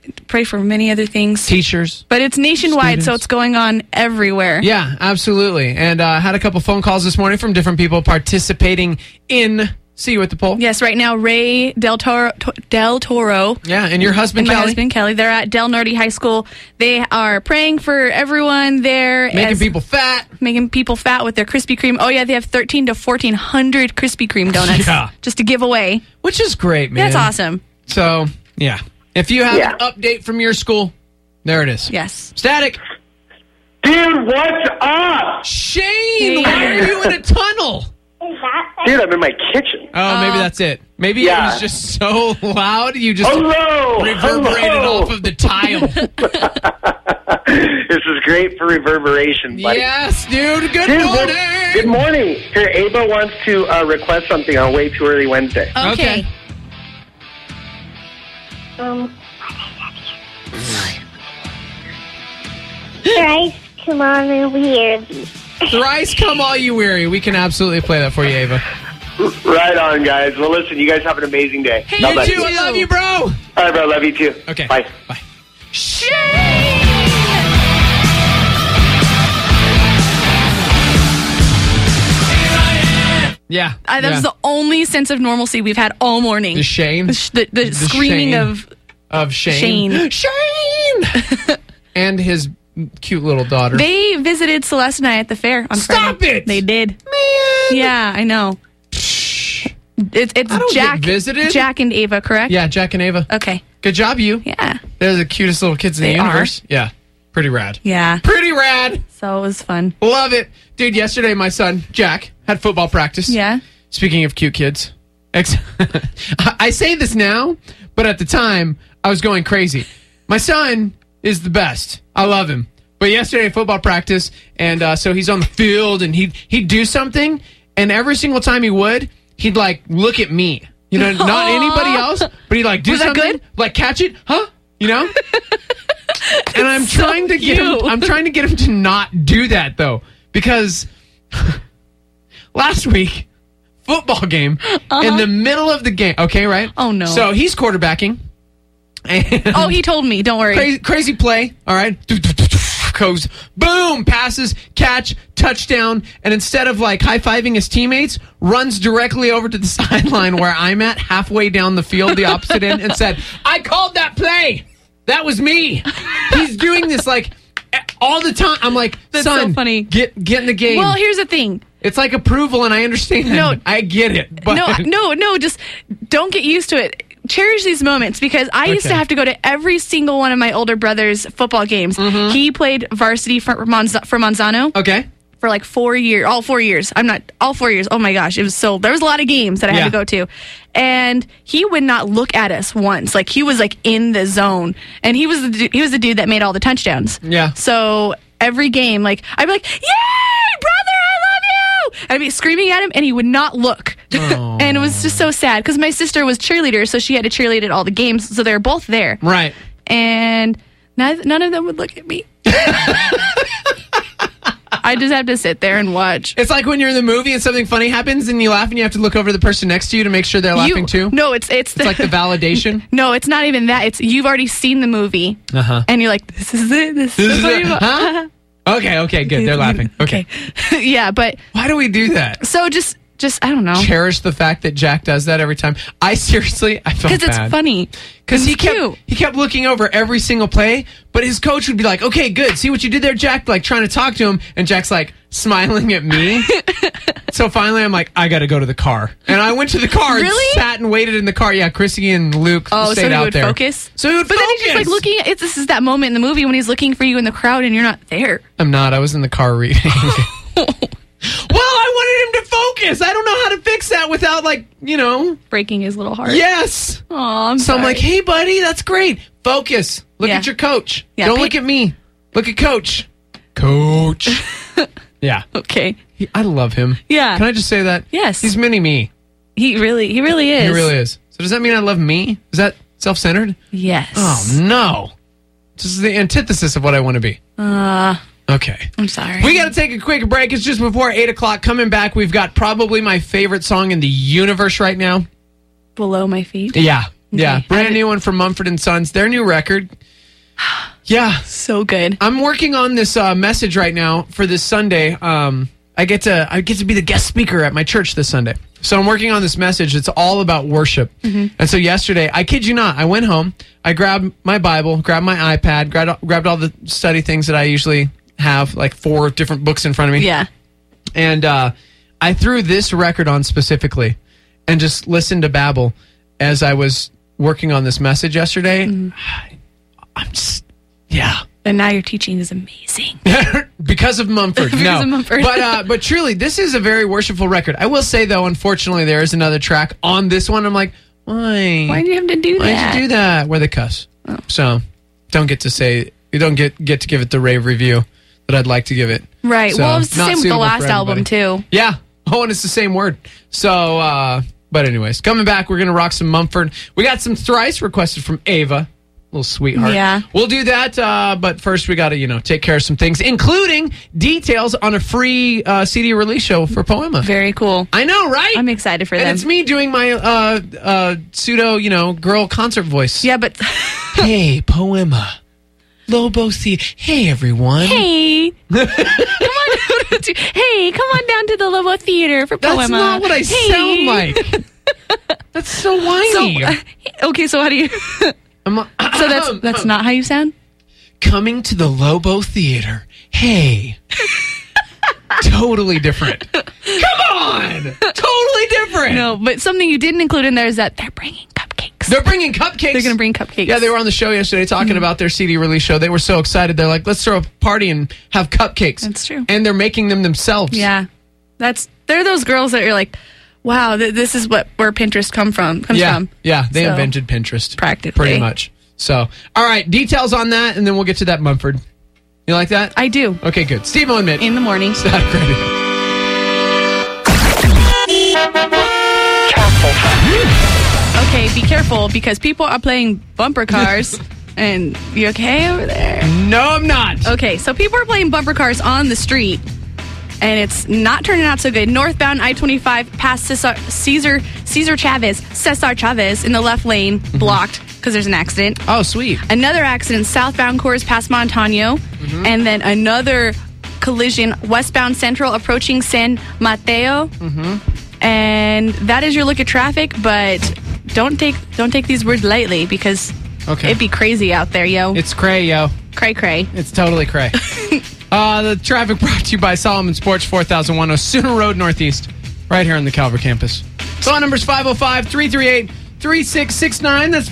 Pray for many other things.
Teachers.
But it's nationwide,
students.
so it's going on everywhere.
Yeah, absolutely. And I had a couple phone calls this morning from different people participating in See You at the Pole.
Yes, right now, Ray Del Toro.
Yeah, and your husband,
and my
Kelly.
husband, Kelly. They're at Del Norte High School. They are praying for everyone there.
Making people fat.
Making people fat with their Krispy Kreme. Oh, yeah, they have 1,300 to 1,400 Krispy Kreme donuts.
Yeah.
Just to give away.
Which is great, man.
That's awesome.
So, yeah. If you have an update from your school, there it is.
Yes.
Static.
Dude, what's up?
Shane, why are you in a tunnel?
Dude, I'm in my kitchen.
Oh, maybe that's it. Maybe it was just so loud you just reverberated off of the tile.
This is great for reverberation, buddy.
Yes, dude. Good morning.
Good morning. Here, Ava wants to request something on Way Too Early Wednesday.
Okay.
Thrice come on and weird.
Thrice come all you weary. We can absolutely play that for you, Ava.
Right on, guys. Well, listen, you guys have an amazing day.
Hey, you too. I love you, bro.
All right, bro. Love you too.
Okay.
Bye.
Bye. Yeah.
That was the only sense of normalcy we've had all morning.
The Shane?
The screaming
Shane. Of Shane. Shane! And his cute little daughter.
They visited Celeste and I at the fair on
Stop
Friday.
it!
They did.
Man!
Yeah, I know. It's Jack.
Get visited?
Jack and Ava, correct?
Yeah, Jack and Ava.
Okay.
Good job, you.
Yeah.
They're the cutest little kids in the universe. Yeah. Pretty rad.
Yeah.
Pretty rad.
So it was fun.
Love it. Dude, yesterday my son, Jack, had football practice.
Yeah.
Speaking of cute kids. I say this now, but at the time, I was going crazy. My son is the best. I love him. But yesterday, football practice, and so he's on the field, and he'd do something, and every single time he would, he'd, like, look at me. You know, not anybody else, but he'd, like, do something. Good? Like, catch it. Huh? You know? And I'm trying to get him. I'm trying to get him to not do that though, because last week, football game in the middle of the game. Okay, right?
Oh no!
So he's quarterbacking. And
he told me. Don't worry.
Crazy play. All right. Goes boom, passes, catch, touchdown, and instead of like high-fiving his teammates, runs directly over to the sideline where I'm at, halfway down the field, the opposite end, and said, "I called that play. That was me." He's doing this like all the time. I'm like,
That's
son,
so funny.
Get in the game.
Well, here's the thing.
It's like approval, and I understand.
No,
I get it. But
no. Just don't get used to it. Cherish these moments, because I used to have to go to every single one of my older brother's football games.
Mm-hmm.
He played varsity for Monzano.
Okay.
For like 4 years, all 4 years. All 4 years. Oh my gosh, there was a lot of games that I had to go to, and he would not look at us once. Like he was like in the zone, and he was the dude that made all the touchdowns.
Yeah.
So every game, like I'd be like, "Yay, brother, I love you!" I'd be screaming at him, and he would not look. And it was just so sad because my sister was cheerleader, so she had to cheerlead at all the games. So they were both there,
right?
And none of them would look at me. I just have to sit there and watch.
It's like when you're in the movie and something funny happens and you laugh and you have to look over the person next to you to make sure they're laughing too.
No, it's
like the validation.
No, it's not even that. It's you've already seen the movie, and you're like, "This is it. This is it."
Huh? Okay, good. They're laughing. Okay.
Yeah, but
why do we do that?
So just I don't know.
Cherish the fact that Jack does that every time. I felt bad.
Because it's funny.
Because he kept looking over every single play, but his coach would be like, "Okay, good. See what you did there, Jack?" Like trying to talk to him, and Jack's like smiling at me. So finally, I'm like, I got to go to the car, and I went to the car and sat and waited in the car. Yeah, Chrissy and Luke stayed out there.
Focus.
So he would
but
focus.
Then he's just like looking at it. This is that moment in the movie when he's looking for you in the crowd, and you're not there.
I'm not. I was in the car reading. Well, I wanted him to focus. I don't know how to fix that without, like,
breaking his little heart.
Yes.
Aw, I'm
sorry.
I'm
like, hey, buddy, that's great. Focus. Look at your coach.
Yeah,
don't look at me. Look at Coach. Coach. Yeah.
Okay.
I love him.
Yeah.
Can I just say that?
Yes.
He's mini me.
He really is.
He really is. So does that mean I love me? Is that self-centered?
Yes.
Oh, no. This is the antithesis of what I want to be. Okay.
I'm sorry.
We got to take a quick break. It's just before 8 o'clock. Coming back, we've got probably my favorite song in the universe right now.
Below My Feet?
Yeah. Yeah, brand new one from Mumford & Sons. Their new record. Yeah.
So good.
I'm working on this message right now for this Sunday. I get to be the guest speaker at my church this Sunday. So I'm working on this message. It's all about worship. And so yesterday, I kid you not, I went home, I grabbed my Bible, grabbed my iPad, grabbed all the study things that I usually have, like 4 different books in front of me.
Yeah.
And I threw this record on specifically and just listened to Babel as I was working on this message yesterday. I'm just, yeah.
And now your teaching is amazing.
Because of Mumford.
Because of Mumford.
But truly, this is a very worshipful record. I will say, though, unfortunately, there is another track on this one. I'm like, why?
Why do you have to do that?
Why'd you do that? Where they cuss. Oh. So, don't get to give it the rave review that I'd like to give it.
Right.
So,
well, it's the same with the last album, too.
Yeah. Oh, and it's the same word. So, but anyways, coming back, we're going to rock some Mumford. We got some Thrice requested from Ava. Little sweetheart.
Yeah.
We'll do that, but first we got to, take care of some things, including details on a free CD release show for Poema.
Very cool.
I know, right?
I'm excited for
and
them.
It's me doing my pseudo, girl concert voice.
Yeah, but...
Hey, Poema. Lobo Theater. Hey, everyone.
Hey. Come on down to the Lobo Theater for Poema.
That's not what I sound like. That's so whiny.
So how do you... So that's not how you sound?
Coming to the Lobo Theater. Hey. Totally different. Come on. Totally different.
No, but something you didn't include in there is that they're bringing cupcakes.
They're bringing cupcakes.
They're going to bring cupcakes.
Yeah, they were on the show yesterday talking about their CD release show. They were so excited. They're like, let's throw a party and have cupcakes.
That's true.
And they're making them themselves.
Yeah. They're those girls that you're like, wow, this is where Pinterest comes from.
Yeah, they invented Pinterest.
Practically.
Pretty much. So, all right, details on that, and then we'll get to that Mumford. You like that?
I do.
Okay, good. Steve-O and Mitch.
In the morning.
Static Radio.
Okay, be careful, because people are playing bumper cars. And you okay over there?
No, I'm not.
Okay, so people are playing bumper cars on the street. And it's not turning out so good. Northbound I-25 past Cesar Chavez in the left lane, blocked because there's an accident.
Oh, sweet.
Another accident, southbound course past Montano. And then another collision, westbound Central approaching San Mateo. And that is your look at traffic, but don't take these words lightly, because it'd be crazy out there, yo.
It's cray, yo.
Cray.
It's totally cray. The traffic brought to you by Solomon Sports, 4001 Osuna Road Northeast, right here on the Calvert campus. Phone number's 505-338-3669. That's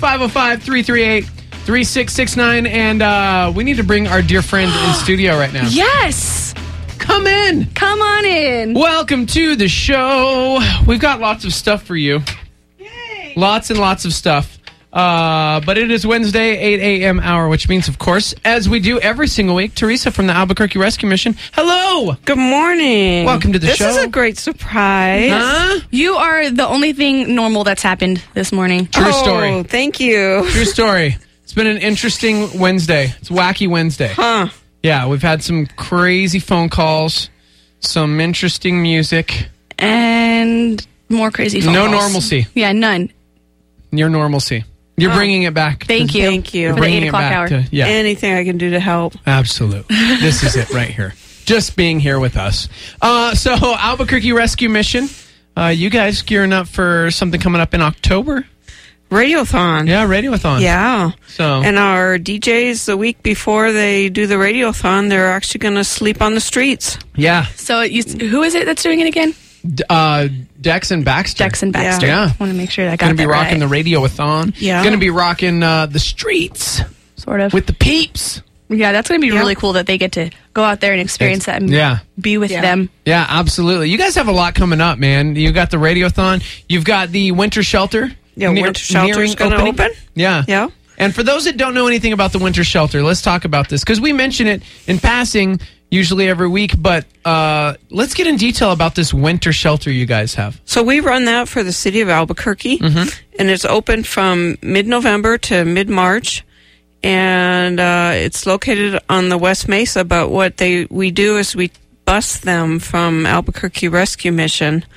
505-338-3669. And we need to bring our dear friend in studio right now.
Yes!
Come in.
Come on in.
Welcome to the show. We've got lots of stuff for you. Yay! Lots and lots of stuff. But it is Wednesday, 8 a.m. hour, which means, of course, as we do every single week, Teresa from the Albuquerque Rescue Mission. Hello.
Good morning.
Welcome to the show.
This is a great surprise.
Huh?
You are the only thing normal that's happened this morning.
True story.
Oh, thank you.
True story. It's been an interesting Wednesday. It's Wacky Wednesday.
Huh.
Yeah, we've had some crazy phone calls, some interesting music.
And more crazy phone calls.
No normalcy.
Yeah, none.
Your normalcy. You're bringing it back.
Thank you.
Thank you.
You're
For the 8
bringing it
o'clock
back
hour.
to, yeah.
Anything I can do to help.
Absolutely. This is it right here. Just being here with us. So, Albuquerque Rescue Mission, you guys gearing up for something coming up in October?
Radiothon.
Yeah, Radiothon.
Yeah.
So,
and our DJs, the week before they do the Radiothon, they're actually going to sleep on the streets.
Yeah.
So, who is it that's doing it again?
Dex and Baxter.
Dex and Baxter.
Yeah.
I want to make sure that I got
Going to be
that
rocking
right.
the Radiothon.
Yeah.
Going to be rocking the streets.
Sort of.
With the peeps.
Yeah, that's going to be really cool that they get to go out there and experience that and be with them.
Yeah, absolutely. You guys have a lot coming up, man. You got the Radiothon. You've got the Winter Shelter.
Yeah, Winter Shelter's going to open.
Yeah.
Yeah.
And for those that don't know anything about the Winter Shelter, let's talk about this, because we mention it in passing usually every week, but let's get in detail about this Winter Shelter you guys have.
So we run that for the city of Albuquerque, and it's open from mid-November to mid-March, and it's located on the West Mesa, but what we do is we bus them from Albuquerque Rescue Mission.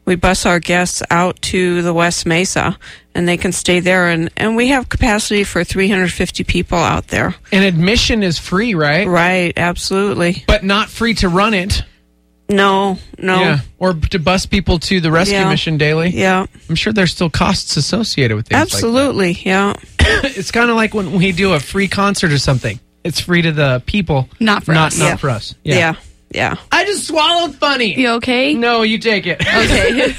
we bus our guests out to the West Mesa, and they can stay there. And we have capacity for 350 people out there.
And admission is free, right?
Right, absolutely.
But not free to run it.
No.
Yeah. Or to bus people to the rescue mission daily.
Yeah.
I'm sure there's still costs associated with things
absolutely,
like that. It's kind of like when we do a free concert or something. It's free to the people.
Not for us.
Not for us.
Yeah.
I just swallowed funny.
You okay?
No, you take it.
Okay.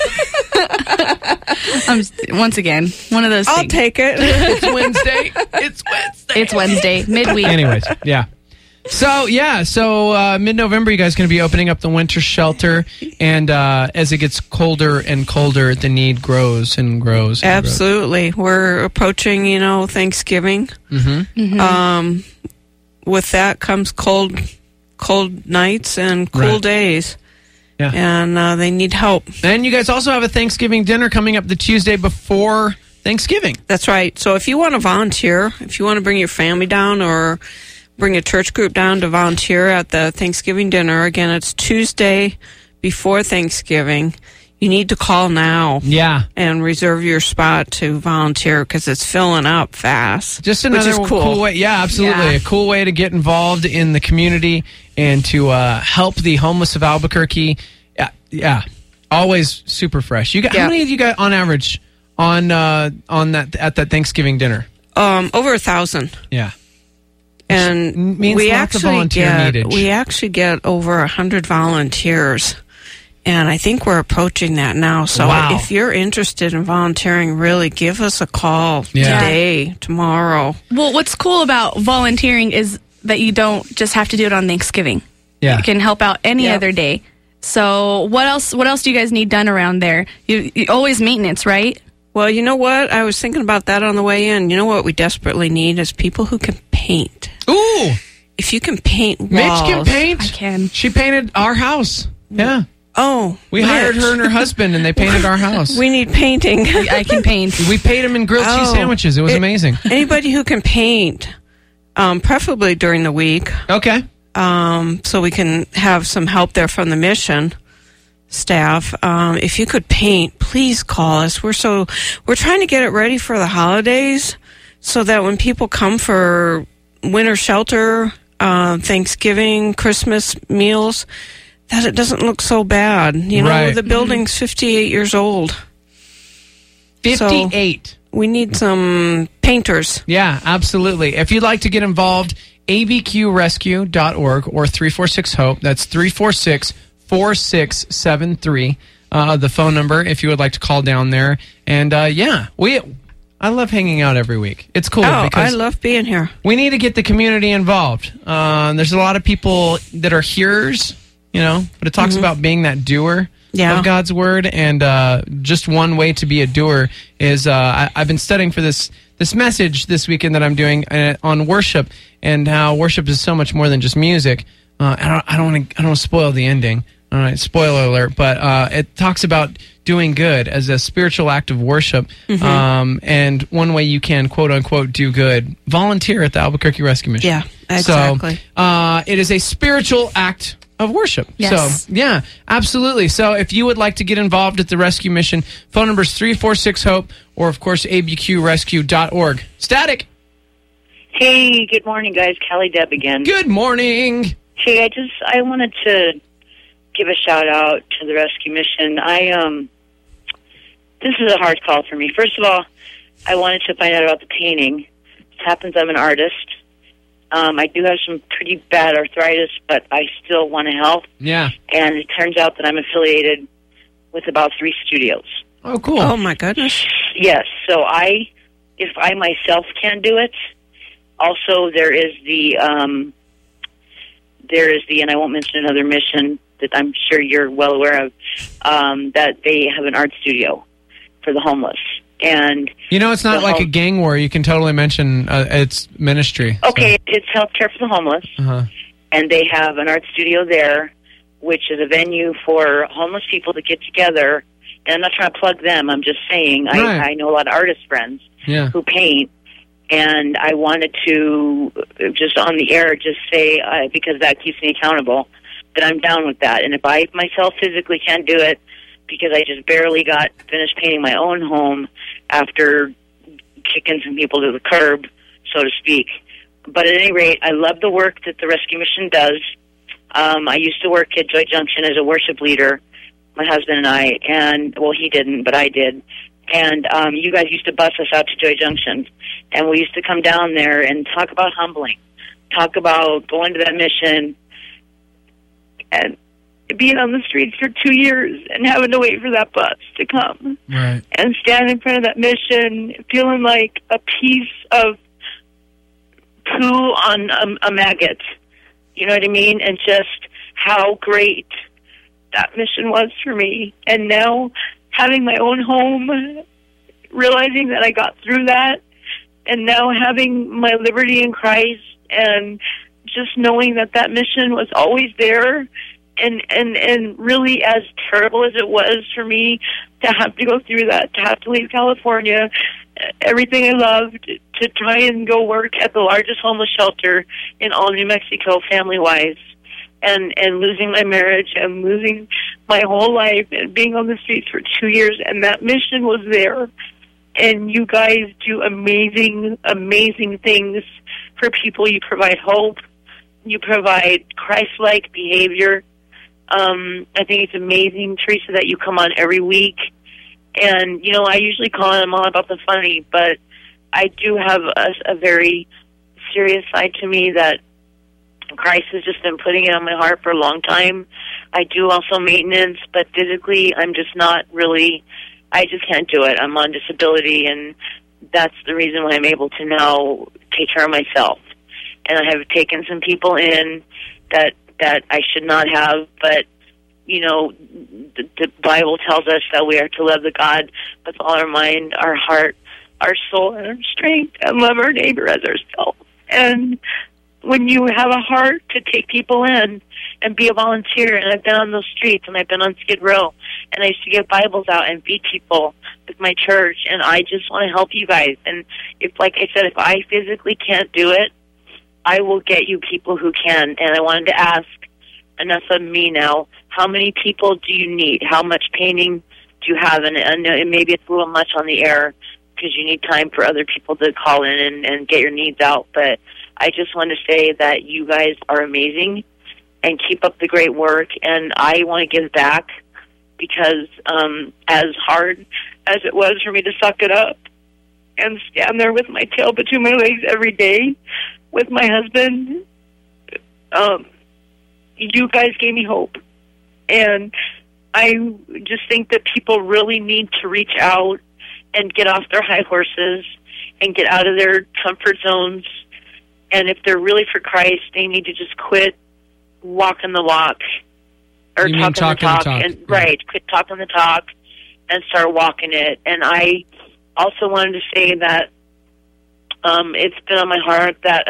Once again, one of those
I'll
things.
take it.
It's Wednesday.
It's Wednesday, midweek.
Anyways, yeah. So mid-November, you guys going to be opening up the winter shelter, and as it gets colder and colder, the need grows and grows. And
absolutely. We're approaching, Thanksgiving.
Mm-hmm.
With that comes cold nights and cool days.
Yeah.
And they need help.
And you guys also have a Thanksgiving dinner coming up the Tuesday before Thanksgiving.
That's right. So if you want to volunteer, if you want to bring your family down or bring a church group down to volunteer at the Thanksgiving dinner, again, it's Tuesday before Thanksgiving. You need to call now.
Yeah.
And reserve your spot to volunteer because it's filling up fast.
Just another cool way. Yeah, absolutely. Yeah. A cool way to get involved in the community and to help the homeless of Albuquerque. Yeah. Always super fresh. You got how many of you got on average on that at that Thanksgiving dinner?
Over 1,000.
Yeah.
And
means
we
lots of volunteer needed.
We actually get over 100 volunteers. And I think we're approaching that now. So if you're interested in volunteering, really give us a call today, tomorrow.
Well, what's cool about volunteering is that you don't just have to do it on Thanksgiving.
Yeah.
You can help out any other day. So what else do you guys need done around there? You always maintenance, right?
Well, you know what? I was thinking about that on the way in. You know what we desperately need is people who can paint.
Ooh!
If you can paint walls.
Mitch can paint.
I can.
She painted our house. Yeah.
Oh,
we hired her and her husband, and they painted our house.
We need painting.
I can paint.
We paid them in grilled cheese sandwiches. It was amazing.
Anybody who can paint, preferably during the week.
Okay.
So we can have some help there from the mission staff. If you could paint, please call us. We're trying to get it ready for the holidays so that when people come for winter shelter, Thanksgiving, Christmas meals, that it doesn't look so bad. The building's 58 years old.
58.
So we need some painters.
Yeah, absolutely. If you'd like to get involved, abqrescue.org or 346-HOPE. That's 346-4673. The phone number if you would like to call down there. And I love hanging out every week. It's cool.
Because I love being here.
We need to get the community involved. There's a lot of people that are hearers, but it talks about being that doer of God's word. And just one way to be a doer is I've been studying for this message this weekend that I'm doing on worship and how worship is so much more than just music. I don't want to spoil the ending. All right, spoiler alert, but it talks about doing good as a spiritual act of worship. And one way you can, quote unquote, do good, volunteer at the Albuquerque Rescue Mission.
Yeah, exactly.
So it is a spiritual act of worship.
Yes.
So, yeah, absolutely. So if you would like to get involved at the rescue mission, phone number is 346-HOPE or, of course, abqrescue.org. Static.
Hey, good morning, guys. Callie Deb again.
Good morning.
Hey, I wanted to give a shout out to the rescue mission. This is a hard call for me. First of all, I wanted to find out about the painting. It happens I'm an artist. I do have some pretty bad arthritis, but I still want to help.
Yeah.
And it turns out that I'm affiliated with about 3 studios.
Oh, cool.
Oh, my goodness.
Yes. So if I myself can't do it, also there is the, and I won't mention another mission that I'm sure you're well aware of, that they have an art studio for the homeless. And
it's not like a gang war. You can totally mention its ministry.
Okay, it's healthcare for the homeless. And they have an art studio there, which is a venue for homeless people to get together. And I'm not trying to plug them. I'm just saying I know a lot of artist friends who paint. And I wanted to, just on the air, just say, because that keeps me accountable, that I'm down with that. And if I myself physically can't do it, because I just barely got finished painting my own home after kicking some people to the curb, so to speak. But at any rate, I love the work that the Rescue Mission does. I used to work at Joy Junction as a worship leader, my husband and I, and, well, he didn't, but I did. And you guys used to bus us out to Joy Junction, and we used to come down there and talk about humbling, talk about going to that mission, and being on the streets for 2 years and having to wait for that bus to come.
Right.
And stand in front of that mission feeling like a piece of poo on a maggot. You know what I mean? And just how great that mission was for me. And now having my own home, realizing that I got through that, and now having my liberty in Christ, and just knowing that that mission was always there. And really, as terrible as it was for me to have to go through that, to have to leave California, everything I loved, to try and go work at the largest homeless shelter in all New Mexico, family-wise, and losing my marriage and losing my whole life and being on the streets for 2 years, and that mission was there. And you guys do amazing, amazing things for people. You provide hope. You provide Christ-like behavior. I think it's amazing, Teresa, that you come on every week. And, you know, I usually call them all about the funny, but I do have a very serious side to me that Christ has just been putting it on my heart for a long time. I do also maintenance, but physically I'm just not really, I just can't do it. I'm on disability, and that's the reason why I'm able to now take care of myself. And I have taken some people in that I should not have, but, you know, the Bible tells us that we are to love the God with all our mind, our heart, our soul, and our strength, and love our neighbor as ourselves. And when you have a heart to take people in and be a volunteer, and I've been on those streets, and I've been on Skid Row, and I used to get Bibles out and feed people with my church, and I just want to help you guys. And if, like I said, if I physically can't do it, I will get you people who can. And I wanted to ask, enough of me now, how many people do you need? How much painting do you have? And maybe it's a little much on the air because you need time for other people to call in and get your needs out. But I just want to say that you guys are amazing and keep up the great work. And I want to give back because as hard as it was for me to suck it up and stand there with my tail between my legs every day with my husband, you guys gave me hope. And I just think that people really need to reach out and get off their high horses and get out of their comfort zones. And if they're really for Christ, they need to just quit walking the walk or talking the talk. And, yeah. Right, quit talking the talk and start walking it. And I also wanted to say that it's been on my heart that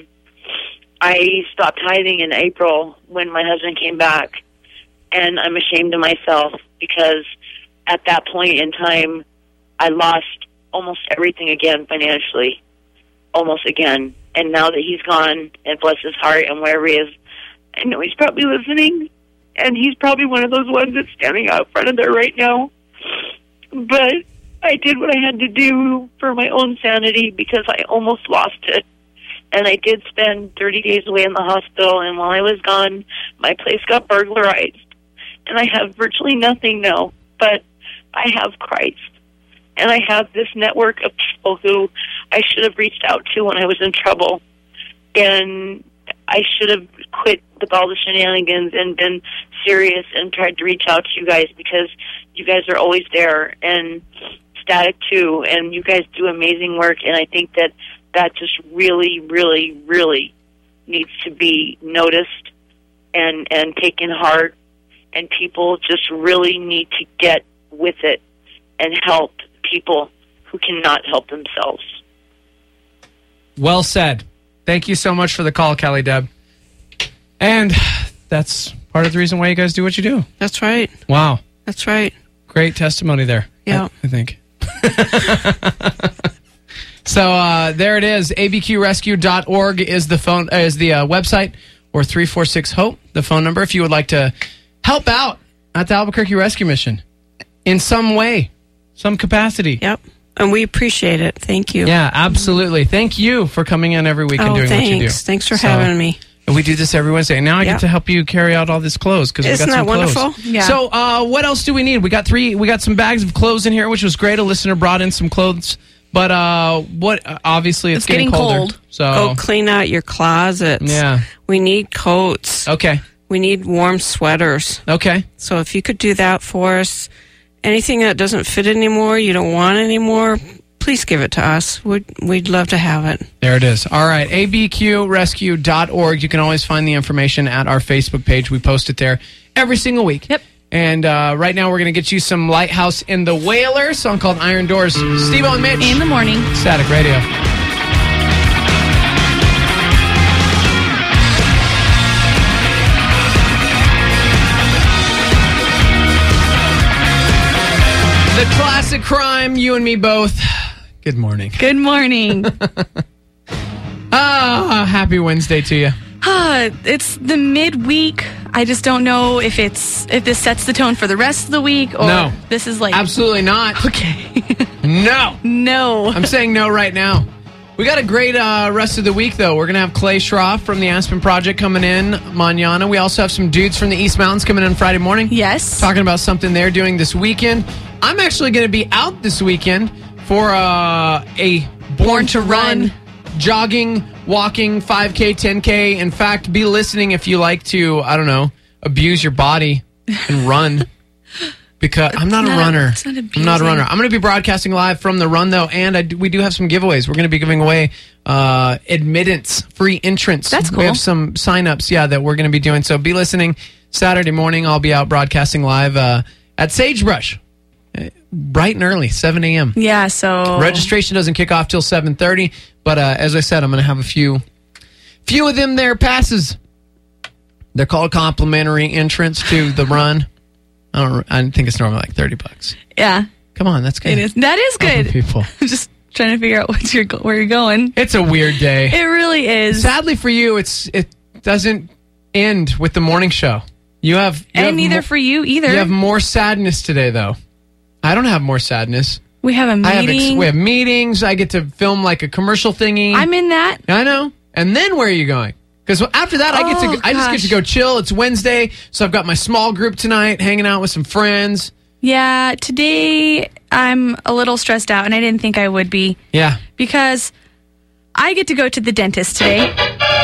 I stopped tithing in April when my husband came back, and I'm ashamed of myself because at that point in time, I lost almost everything again financially, almost again. And now that he's gone, and bless his heart and wherever he is, I know he's probably listening, and he's probably one of those ones that's standing out front of there right now. But I did what I had to do for my own sanity because I almost lost it. And I did spend 30 days away in the hospital, and while I was gone, my place got burglarized. And I have virtually nothing now, but I have Christ. And I have this network of people who I should have reached out to when I was in trouble. And I should have quit with all the shenanigans and been serious and tried to reach out to you guys because you guys are always there. And Static too, and you guys do amazing work, and I think that just really, really, really needs to be noticed and taken hard, and people just really need to get with it and help people who cannot help themselves.
Well said. Thank you so much for the call, Kelly Deb. And that's part of the reason why you guys do what you do.
That's right.
Wow.
That's right.
Great testimony there.
Yeah.
I think. So there it is. abqrescue.org is the website, or 346-HOPE, the phone number, if you would like to help out at the Albuquerque Rescue Mission. in some way, some capacity.
Yep. And we appreciate it. Thank you.
Yeah, absolutely. Thank you for coming in every week and doing what you do.
Thanks for having me.
And we do this every Wednesday. And now I get to help you carry out all this clothes because we got some clothes.
Isn't that wonderful?
Yeah.
So what else do we need? We got some bags of clothes in here, which was great. A listener brought in some clothes. But obviously it's getting cold. So
go clean out your closets.
Yeah.
We need coats.
Okay.
We need warm sweaters.
Okay.
So if you could do that for us, anything that doesn't fit anymore, you don't want anymore, please give it to us. We'd love to have it.
There it is. All right. abqrescue.org. You can always find the information at our Facebook page. We post it there every single week.
Yep.
And right now we're going to get you some Lighthouse in the Whaler, song called Iron Doors. Steve-O and Mitch.
In the morning.
Static Radio. The classic crime, you and me both. Good morning.
Good morning.
Happy Wednesday to you.
It's the midweek. I just don't know if this sets the tone for the rest of the week or
no.
This is like
absolutely not.
Okay.
No. I'm saying no right now. We got a great rest of the week, though. We're going to have Clay Schroff from the Aspen Project coming in mañana. We also have some dudes from the East Mountains coming in Friday morning.
Yes.
Talking about something they're doing this weekend. I'm actually going to be out this weekend for a Born to Run jogging, walking, 5K, 10K. In fact, be listening if you like to, I don't know, abuse your body and run. Because I'm not a runner. I'm not a runner. I'm going to be broadcasting live from the run, though, and we do have some giveaways. We're going to be giving away admittance, free entrance.
That's cool.
We have some sign-ups, that we're going to be doing. So be listening. Saturday morning, I'll be out broadcasting live at Sagebrush. Bright and early, 7 a.m.
Yeah, so
registration doesn't kick off till 7:30, but as I said, I'm going to have a few of them there passes. They're called complimentary entrance to the run. I think it's normally like $30.
Yeah.
Come on, that's good.
It is. That is good.
People.
I'm just trying to figure out where you're going.
It's a weird day.
It really is.
Sadly for you, it doesn't end with the morning show.
And neither for you either.
You have more sadness today, though. I don't have more sadness.
We have a meeting.
We have meetings. I get to film like a commercial thingy.
I'm in that.
I know. And then where are you going? Because after that, I just get to go chill. It's Wednesday, so I've got my small group tonight, hanging out with some friends.
Yeah, today I'm a little stressed out, and I didn't think I would be.
Yeah.
Because I get to go to the dentist today.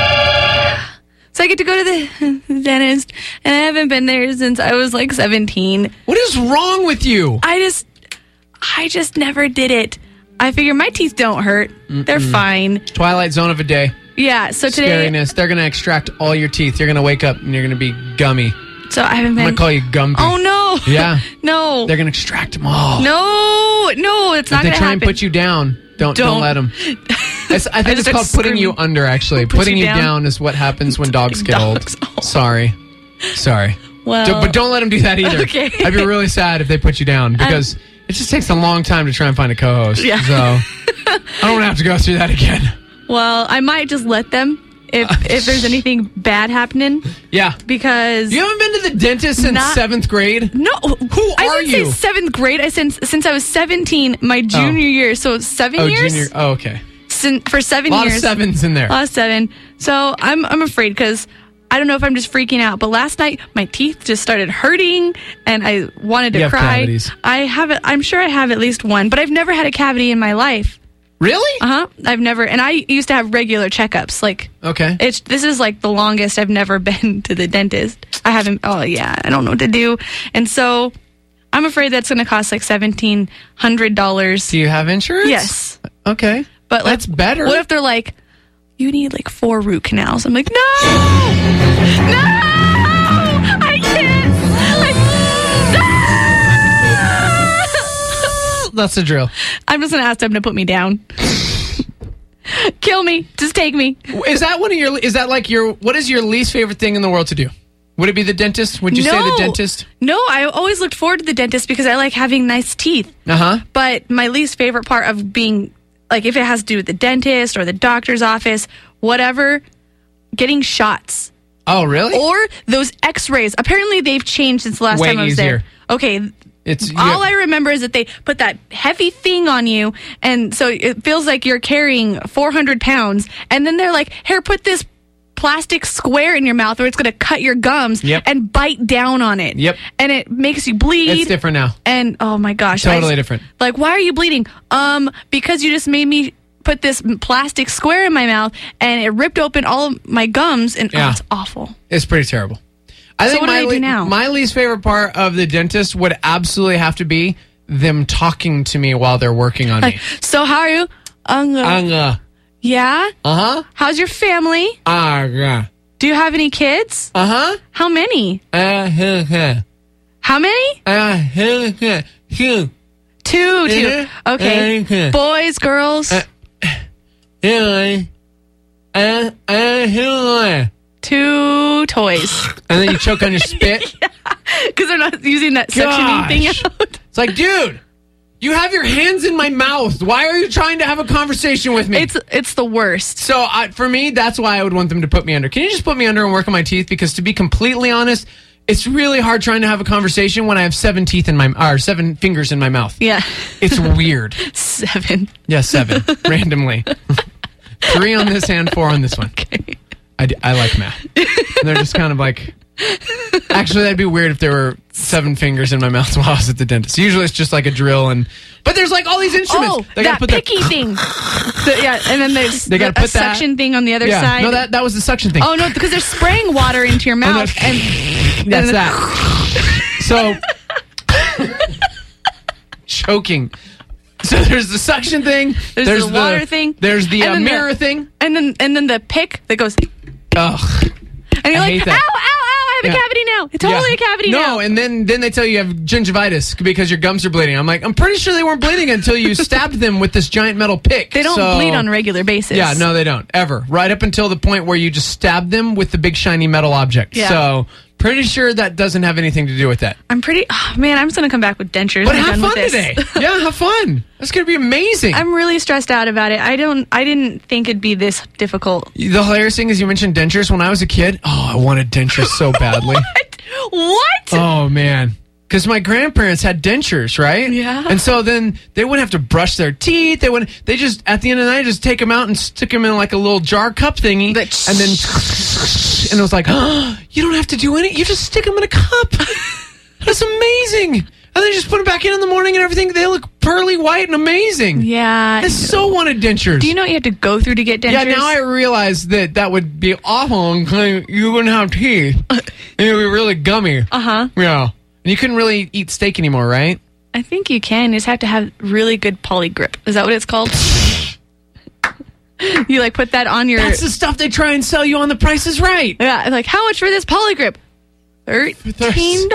So I get to go to the dentist, and I haven't been there since I was like 17.
What is wrong with you?
I just never did it. I figure my teeth don't hurt. They're fine.
Twilight zone of a day.
Yeah, so today...
Scariness. They're going to extract all your teeth. You're going to wake up and you're going to be gummy.
So I haven't been...
I'm going to call you Gumby.
Oh, no.
Yeah.
No.
They're going to extract them all.
No, it's not going to happen.
If they try and put you down, don't let them. I think it's called putting you under, actually. Putting you down is what happens when dogs get old. Oh. Sorry.
Well...
But don't let them do that either.
Okay.
I'd be really sad if they put you down because it just takes a long time to try and find a co-host.
Yeah.
So I don't want to have to go through that again.
Well, I might just let them if there's anything bad happening.
Yeah.
Because...
You haven't been to the dentist since 7th grade?
No.
Who are you?
I didn't say 7th grade. Since I was 17, my junior year. So 7 years?
Junior. Oh, okay.
For 7 years.
A lot of sevens in there.
A lot of 7. So I'm afraid because I don't know if I'm just freaking out. But last night, my teeth just started hurting and I wanted to cry.
Cavities.
I'm sure I have at least one, but I've never had a cavity in my life.
Really?
Uh-huh. I've never, and I used to have regular checkups. Like,
okay.
This is like the longest I've never been to the dentist. I haven't, I don't know what to do. And so I'm afraid that's going to cost like $1,700.
Do you have insurance?
Yes.
Okay.
But
that's better.
What if they're like, you need like 4 root canals? I'm like, no! I can't!
That's the drill.
I'm just going to ask them to put me down. Kill me. Just take me.
Is that what is your least favorite thing in the world to do? Would it be the dentist? Would you say the dentist?
No, I always looked forward to the dentist because I like having nice teeth.
Uh-huh.
But my least favorite part of being, like, if it has to do with the dentist or the doctor's office, whatever, getting shots.
Oh, really?
Or those x-rays. Apparently they've changed since the last time I was there. Okay. All I remember is that they put that heavy thing on you, and so it feels like you're carrying 400 pounds. And then they're like, here, put this plastic square in your mouth, or it's going to cut your gums and bite down on it.
Yep.
And it makes you bleed.
It's different now.
And oh my gosh.
Totally different.
Like, why are you bleeding? Because you just made me put this plastic square in my mouth, and it ripped open all of my gums, and it's awful.
It's pretty terrible. I think
what do they do now?
My least favorite part of the dentist would absolutely have to be them talking to me while they're working on me.
So how are you? Yeah?
Uh-huh.
How's your family?
Yeah.
Do you have any kids?
Uh-huh.
How many? How many?
2.
2. Okay. Boys, girls? 2 toys.
And then you choke on your spit?
Because they're not using that suctioning thing out.
It's like, dude, you have your hands in my mouth. Why are you trying to have a conversation with me?
It's the worst.
So for me, that's why I would want them to put me under. Can you just put me under and work on my teeth? Because to be completely honest, it's really hard trying to have a conversation when I have 7 fingers in my mouth.
Yeah.
It's weird.
7.
Yeah, 7. Randomly. 3 on this hand, 4 on this one.
Okay.
I like math. And they're just kind of like... Actually, that'd be weird if there were 7 fingers in my mouth while I was at the dentist. Usually it's just like a drill, but there's like all these instruments.
Oh, that picky thing. And then there's
they gotta put
suction thing on the other side.
No, that was the suction thing.
Oh, no, because they're spraying water into your mouth.
That's that. So, choking. So there's the suction thing.
There's the water thing.
There's the mirror thing.
And then the pick that goes...
Ugh.
And you're like, ow, I have a cavity now. Totally a cavity now.
No, and then they tell you have gingivitis because your gums are bleeding. I'm like, I'm pretty sure they weren't bleeding until you stabbed them with this giant metal pick.
They don't bleed on a regular basis.
Yeah, no, they don't. Ever. Right up until the point where you just stab them with the big shiny metal object.
Yeah.
So, pretty sure that doesn't have anything to do with that.
I'm just going to come back with dentures.
But have fun today. Yeah, have fun. That's going to be amazing.
I'm really stressed out about it. I didn't think it'd be this difficult.
The hilarious thing is you mentioned dentures. When I was a kid, I wanted dentures so badly.
What?
Oh, man. Because my grandparents had dentures, right?
Yeah.
And so then they wouldn't have to brush their teeth. They just, at the end of the night, just take them out and stick them in like a little jar cup thingy. And then, and it was like, you don't have to do anything. You just stick them in a cup. That's amazing. And then just put them back in the morning and everything. They look pearly white and amazing.
Yeah.
I so wanted dentures.
Do you know what you have to go through to get dentures?
Yeah, now I realize that would be awful and you wouldn't have teeth. And it would be really gummy.
Uh-huh.
Yeah. And you couldn't really eat steak anymore, right?
I think you can. You just have to have really good poly grip. Is that what it's called? You like put that on your...
That's the stuff they try and sell you on The Price is Right.
Yeah, like how much for this poly grip? $13? $6?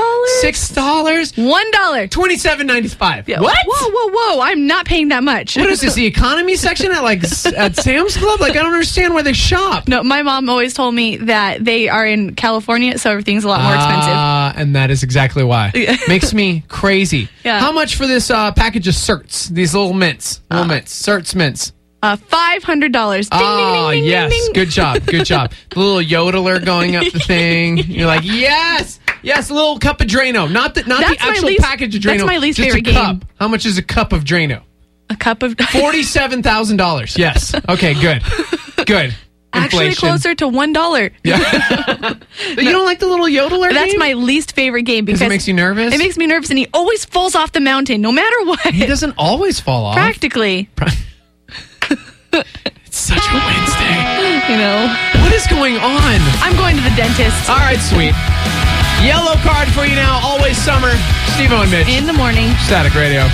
$1?
$27.95.
Yeah.
What?
Whoa. I'm not paying that much.
What is this, the economy section at Sam's Club? Like, I don't understand where they shop.
No, my mom always told me that they are in California, so everything's a lot more expensive.
And that is exactly why. Makes me crazy.
Yeah.
How much for this package of certs? These little mints. Certs mints.
$500. Ding,
yes.
ding.
Good job. Good job. The little yodeler going up the thing. You're like, yes, a little cup of Drano. Not the actual package of Drano.
That's my least
just
favorite
a cup.
game.
How much is a cup of Drano?
A cup of
$47,000. Yes. Okay. Good. Good.
Actually,
Inflation.
closer to $1.
Yeah. You don't like the little yodeler game?
That's my least favorite game because
it makes you nervous.
It makes me nervous, and he always falls off the mountain, no matter what.
He doesn't always fall off.
Practically.
It's such a Wednesday.
You know.
What is going on?
I'm going to the dentist.
All right, sweet. Yellow card for you now. Always summer. Steve-O and Mitch.
In the morning.
Static Radio.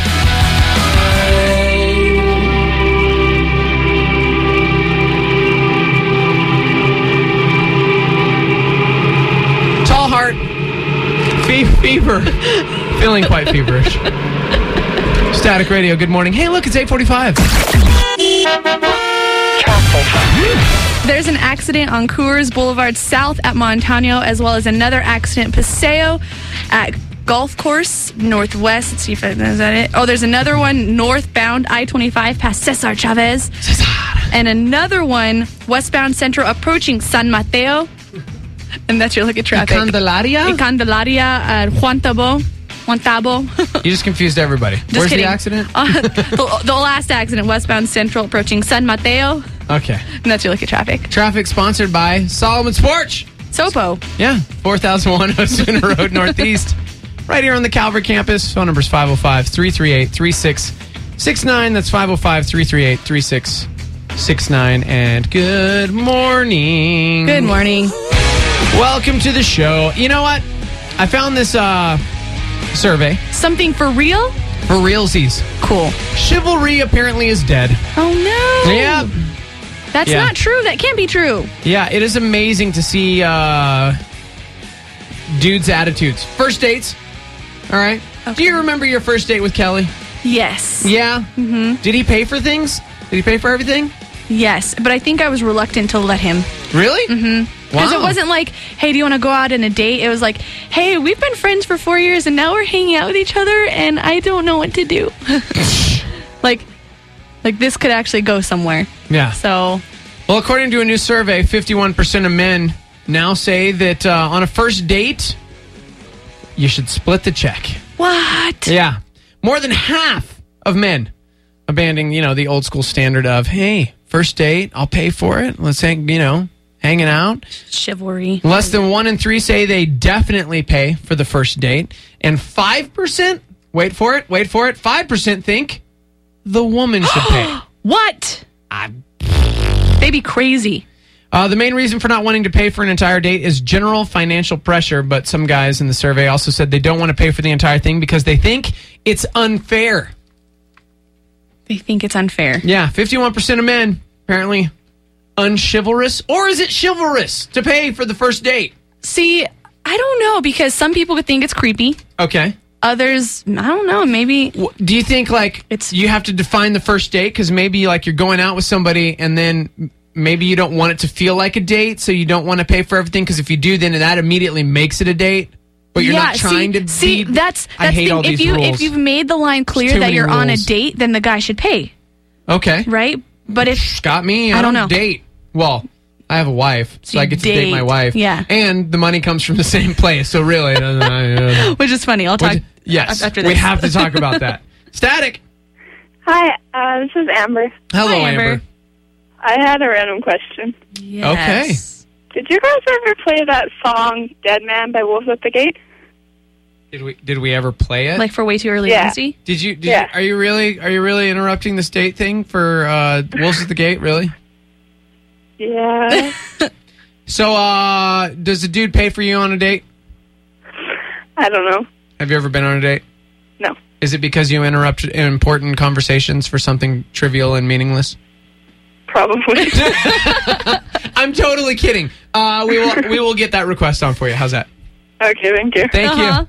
Tall heart. Fever. Feeling quite feverish. Static Radio, good morning. Hey, look, it's 8:45.
There's an accident on Coors Boulevard South at Montano, as well as another accident Paseo at Golf Course Northwest. Let's see if is that it. Oh, there's another one northbound I-25 past Cesar Chavez. And another one westbound Central approaching San Mateo. And that's your look at traffic.
Candelaria?
Candelaria at Juan Tabo.
You just confused everybody. Where's
kidding.
the accident?
The last accident, westbound Central approaching San Mateo.
Okay.
And that's your look at traffic.
Traffic sponsored by Solomon's Porch.
Sopo.
Yeah, 4001 Osuna Road Northeast. Right here on the Calvert campus. Phone number is 505-338-3669. That's 505-338-3669. And good morning.
Good morning.
Welcome to the show. You know what? I found this survey.
Something for real?
For realsies.
Cool.
Chivalry apparently is dead.
Oh, no.
Yeah.
That's not true. That can't be true.
Yeah, it is amazing to see dudes' attitudes. First dates. All right. Okay. Do you remember your first date with Kelly?
Yes.
Yeah? Mm-hmm. Did he pay for things? Did he pay for everything?
Yes, but I think I was reluctant to let him.
Really?
Mm-hmm. Because it wasn't like, hey, do you want to go out on a date? It was like, hey, we've been friends for 4 years and now we're hanging out with each other and I don't know what to do. like this could actually go somewhere.
Yeah.
So.
Well, according to a new survey, 51% of men now say that on a first date, you should split the check.
What?
Yeah. More than half of men abandoning, the old school standard of, hey, first date, I'll pay for it. Let's hanging out.
Chivalry.
Less than 1 in 3 say they definitely pay for the first date. And 5%, wait for it, 5% think the woman should pay.
What? They'd be crazy.
The main reason for not wanting to pay for an entire date is general financial pressure, but some guys in the survey also said they don't want to pay for the entire thing because they think it's unfair.
They think it's unfair.
Yeah, 51% of men apparently unchivalrous, or is it chivalrous to pay for the first date?
See, I don't know, because some people would think it's creepy.
Okay.
Others, I don't know, maybe.
Do you think you have to define the first date? Because maybe you're going out with somebody and then maybe you don't want it to feel like a date, so you don't want to pay for everything, because if you do, then that immediately makes it a date. But you're not trying to
see, that's
I hate all these rules.
If you've made the line clear that you're on a date, then the guy should pay.
Okay.
Right? But if...
Got me. I don't know. Date. Well, I have a wife, so I get to date my wife.
Yeah.
And the money comes from the same place, so really...
Which is funny. I'll talk after this.
We have to talk about that. Static.
Hi, this is Amber.
Hello, Amber.
I had a random question.
Yes.
Okay.
Did you guys ever play that song "Dead Man" by Wolves at the Gate?
Did we ever play it?
Like for Way Too Early Wednesday?
Did you? Are you really interrupting the state thing for Wolves at the Gate? Really?
Yeah.
So, does the dude pay for you on a date?
I don't know.
Have you ever been on a date?
No.
Is it because you interrupted important conversations for something trivial and meaningless?
Probably.
I'm totally kidding. We will get that request on for you. How's that?
Okay, thank you.
Thank you.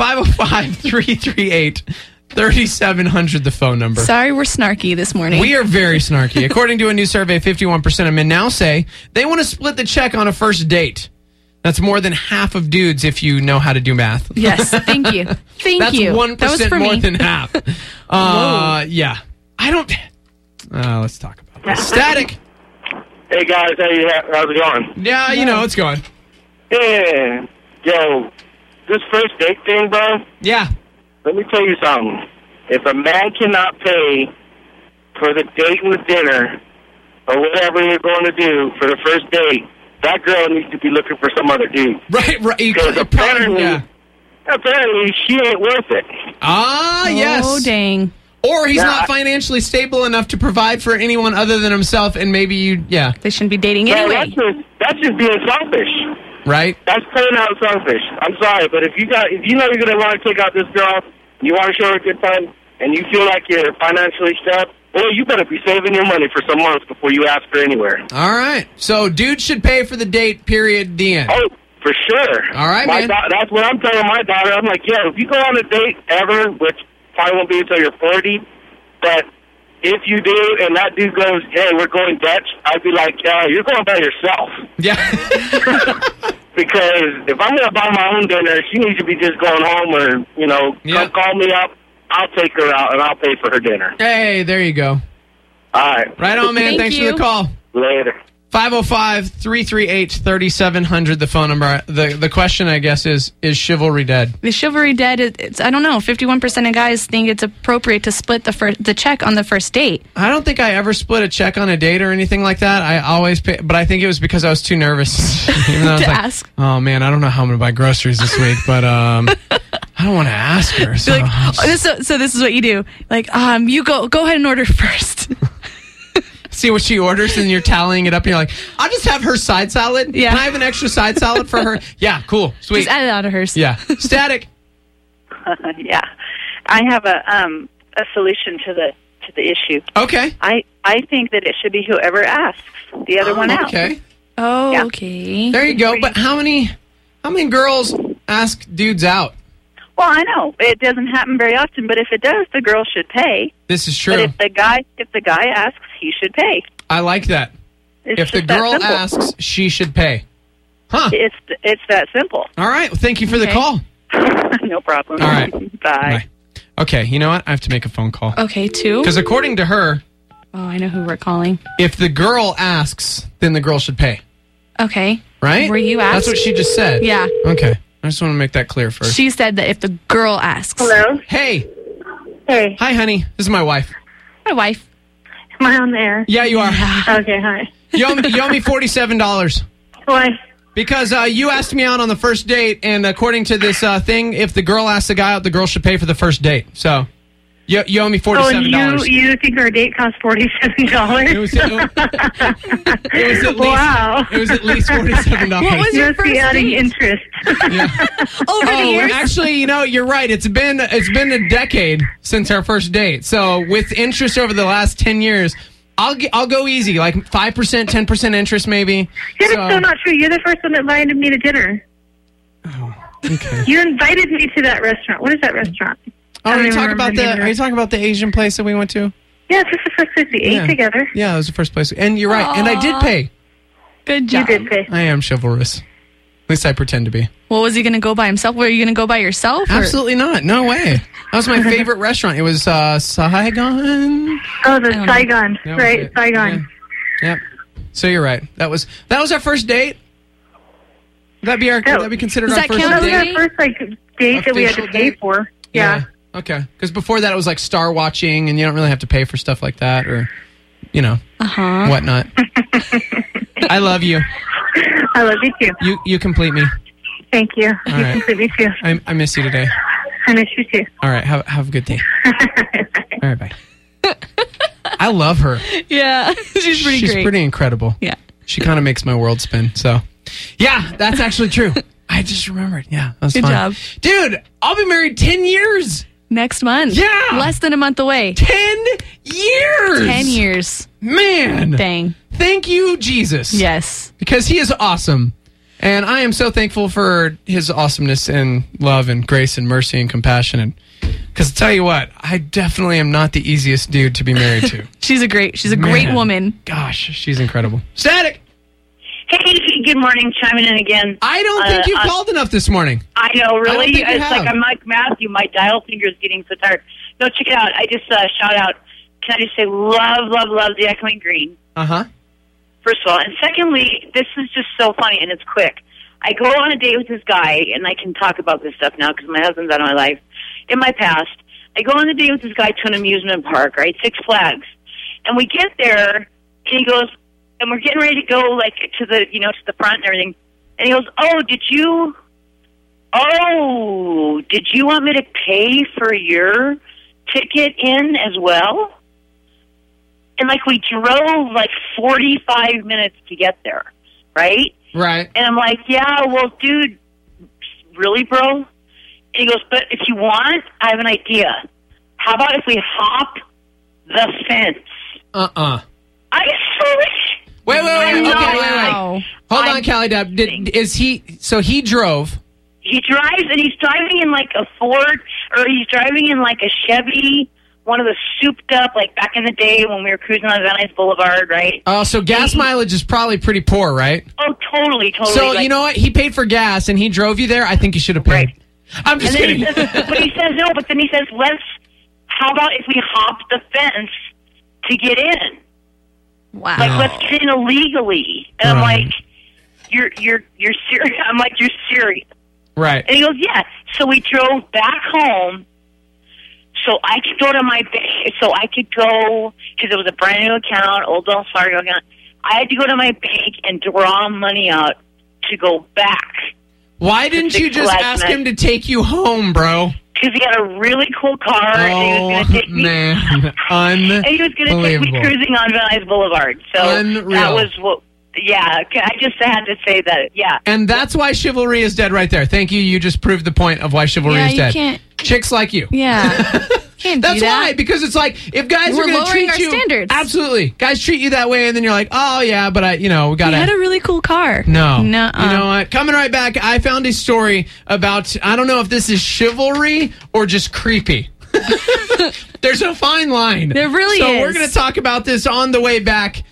505-338-3700, the phone number.
Sorry, we're snarky this morning.
We are very snarky. According to a new survey, 51% of men now say they want to split the check on a first date. That's more than half of dudes if you know how to do math.
Yes, thank you.
That's 1% more than half. Yeah. I don't... let's talk about this. Static.
Hey, guys. How's it going?
Yeah, it's going.
Yeah. Yo, this first date thing, bro?
Yeah.
Let me tell you something. If a man cannot pay for the date with dinner or whatever you're going to do for the first date, that girl needs to be looking for some other dude.
Right.
Because apparently she ain't worth it.
Ah, yes.
Oh, dang.
Or he's not financially stable enough to provide for anyone other than himself, and maybe they
shouldn't be dating anyway.
That's just being selfish.
Right?
That's plain out selfish. I'm sorry, but if you know you're going to want to take out this girl, you want to show her a good time, and you feel like you're financially strapped, well, you better be saving your money for some months before you ask her anywhere.
All right. So dudes should pay for the date, period, the end.
Oh, for sure.
All right, man.
That's what I'm telling my daughter. I'm like, if you go on a date ever, which probably won't be until you're 40, but if you do, and that dude goes, hey, we're going Dutch, I'd be like, you're going by yourself.
Yeah.
Because if I'm going to buy my own dinner, she needs to be just going home or, come call me up. I'll take her out, and I'll pay for her dinner.
Hey, there you go.
All right.
Right on, man. Thanks for the call.
Later.
505-338-3700, the phone number. The question, I guess, is chivalry dead?
Is chivalry dead? It's I don't know. 51% of guys think it's appropriate to split the check on the first date.
I don't think I ever split a check on a date or anything like that. I always pay, but I think it was because I was too nervous even though I was
ask.
Oh man, I don't know how I'm going to buy groceries this week, but I don't want to ask her. So,
so this is what you do. Like, you go ahead and order first.
See what she orders, and you're tallying it up, and you're like, I'll just have her side salad.
Yeah.
Can I have an extra side salad for her? Yeah, cool. Sweet.
Just add it out of hers.
Yeah. Static.
Yeah. I have a solution to the issue.
Okay.
I think that it should be whoever asks the other one out.
Okay.
Oh,
Yeah.
okay.
There you go. But how many girls ask dudes out?
Well, I know it doesn't happen very often, but if it does, the girl should pay.
This is true.
But if the guy asks, he should pay.
I like that.
It's
If the
just that
girl
simple.
asks, she should pay. Huh.
It's that simple.
All right. Well, thank you for the call.
No problem.
All right.
Bye.
Okay, you know what? I have to make a phone call.
Okay, two.
Because according to her,
I know who we're calling.
if the girl asks, then the girl should pay.
Okay.
Right?
Were you asked?
That's what she just said.
Yeah.
Okay. I just want to make that clear first.
She said that if the girl asks.
Hello?
Hey.
Hey.
Hi, honey. This is my wife.
My wife.
Am I on the air?
Yeah, you are.
Okay, hi.
You owe me $47.
Why?
Because you asked me out on the first date, and according to this thing, if the girl asks the guy out, the girl should pay for the first date. So, you owe me $47.
Oh, and you think our date cost $47?
It was at least,
wow.
It was at least $47.
What was your first adding interest?
Over the years?
Actually, you're right. It's been a decade since our first date. So with interest over the last 10 years, I'll go easy, like 5%, 10% interest maybe.
That is so not true. You're the first one that invited me to dinner.
Oh, okay.
You invited me to that restaurant. What is that restaurant?
Oh, are you talking about the Asian place that we went to?
Yeah, this is the first place we ate together.
Yeah, it was the first place. And you're right. And I did pay.
Good job.
You did pay.
I am chivalrous. At least I pretend to be.
Well, was he going to go by himself? Were you going to go by yourself? Or?
Absolutely not. No way. That was my favorite restaurant. It was Saigon.
Oh, the Saigon.
That was
Right,
it.
Saigon.
Yeah. Yep. So you're right. That was our first date. Would that be considered our first
That was
date?
our first date that we had to pay for. Yeah.
Okay. Because before that, it was like star watching, and you don't really have to pay for stuff like that, or whatnot. I love you.
I love you too.
You complete me.
Thank you.
All
You
right.
complete me too.
I miss you today.
I miss you too.
All right. Have a good day. All right. Bye. I love her.
Yeah. She's pretty great.
She's pretty incredible.
Yeah.
She kind of makes my world spin. So, yeah, that's actually true. I just remembered. Yeah, that was
Good
fun.
job.
Dude, I'll be married 10 years.
Next month.
Yeah.
Less than a month away.
10 years.
10 years.
Man.
Dang.
Thank you, Jesus.
Yes.
Because he is awesome. And I am so thankful for his awesomeness and love and grace and mercy and compassion. Because I'll tell you what, I definitely am not the easiest dude to be married to.
She's a great woman.
Gosh, she's incredible. Static.
Hey, good morning. Chiming in again.
I don't think you called enough this morning.
I know, really.
I don't think you
It's
have.
like I'm like Matthew. My dial finger's getting so tired. No, check it out. I just shout out. Can I just say, love the Echoing Green?
Uh-huh.
First of all, and secondly, this is just so funny and it's quick. I go on a date with this guy, and I can talk about this stuff now because my husband's out of my life. In my past, I go on a date with this guy to an amusement park, right? Six Flags, and we get there, and he goes, and we're getting ready to go like to the to the front and everything, and he goes, did you want me to pay for your ticket in as well? And like we drove like 45 minutes to get there, right?
Right.
And I'm like, yeah, well, dude, really, bro? And he goes, but if you want, I have an idea. How about if we hop the fence?
Uh-uh.
I
Wait.
I
Okay,
know.
wait. Hold on, Callie Dab. So he drove.
He drives, and he's driving in like a Ford, or he's driving in like a Chevy, one of the souped up, like back in the day when we were cruising on Van Nuys Boulevard, right?
Oh, so gas mileage is probably pretty poor, right?
Oh, totally.
So,
like,
you know what? He paid for gas, and he drove you there. I think you should have paid. I'm just
and then
kidding.
But then he says, how about if we hop the fence to get in?
Wow.
Like, let's get in illegally. And I'm like, you're serious? I'm like, you're serious?
Right.
And he goes, yeah. So we drove back home so I could go to my bank, so I could go, because it was a brand new account, old Wells Fargo account. I had to go to my bank and draw money out to go back.
Why didn't you just ask him to take you home, bro?
Because he had a really cool car, and he was going to take me.
And
he was going to take me cruising on Van Nuys Boulevard. So that was what. Yeah, I just had to say that. Yeah,
and that's why chivalry is dead right there. Thank you. You just proved the point of why chivalry is dead.
Can't.
Chicks like you.
Yeah. Can't
That's
do that.
why, because it's like, if guys are going to treat you
standards.
Absolutely, guys treat you that way, and then you're like, oh yeah, but we gotta.
He had a really cool car.
No, you know what? Coming right back, I found a story about, I don't know if this is chivalry or just creepy. There's a fine line.
There really is.
So we're going to talk about this on the way back.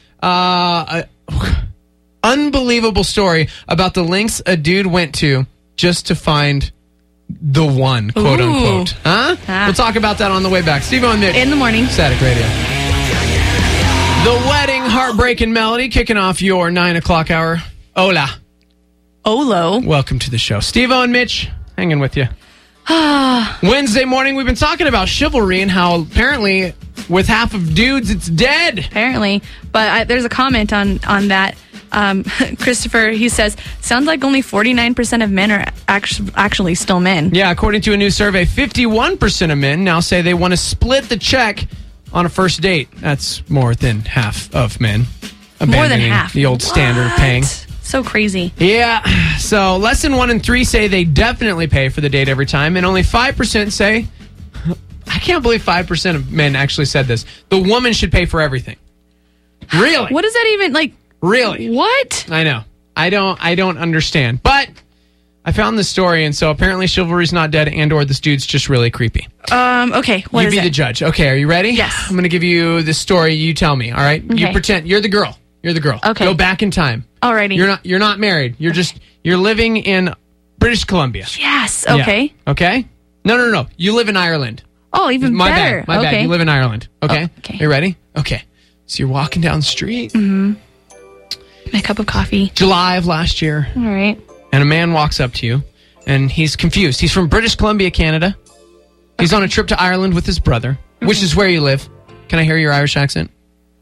Unbelievable story about the lengths a dude went to just to find the one, quote unquote. Huh? We'll talk about that on the way back. Steve-O and Mitch.
In the morning.
Static Radio. The Wedding Heartbreaking Melody kicking off your 9 o'clock hour. Hola.
Olo.
Welcome to the show. Steve-O and Mitch hanging with you. Wednesday morning, we've been talking about chivalry and how apparently with half of dudes, it's dead.
Apparently. But there's a comment on that. Christopher, he says, sounds like only 49% of men are actually still men.
Yeah, according to a new survey, 51% of men now say they want to split the check on a first date. That's more than half of men.
More than half.
The old standard of paying.
So crazy.
Yeah. So less than 1 in 3 say they definitely pay for the date every time, and only 5% say, I can't believe 5% of men actually said this, the woman should pay for everything. Really?
What does that even, like...
Really?
What?
I know. I don't understand. But I found this story, and so apparently chivalry's not dead, and or this dude's just really creepy.
Okay. What
you
is
be
it?
the judge. Okay, are you ready?
Yes.
I'm going to give you this story. You tell me, all right?
Okay.
You pretend you're the girl. You're the girl.
Okay.
Go back in time.
Alrighty.
You're not married. You're living in British Columbia.
Yes. Okay.
Yeah. Okay? No. You live in Ireland.
Oh, even
My
better.
My bad. You live in Ireland. Okay?
Oh, okay.
Are you ready? Okay. So you're walking down the street.
Mm-hmm. My cup of coffee.
July of last year.
All right.
And a man walks up to you, and he's confused. He's from British Columbia, Canada. He's on a trip to Ireland with his brother, which is where you live. Can I hear your Irish accent?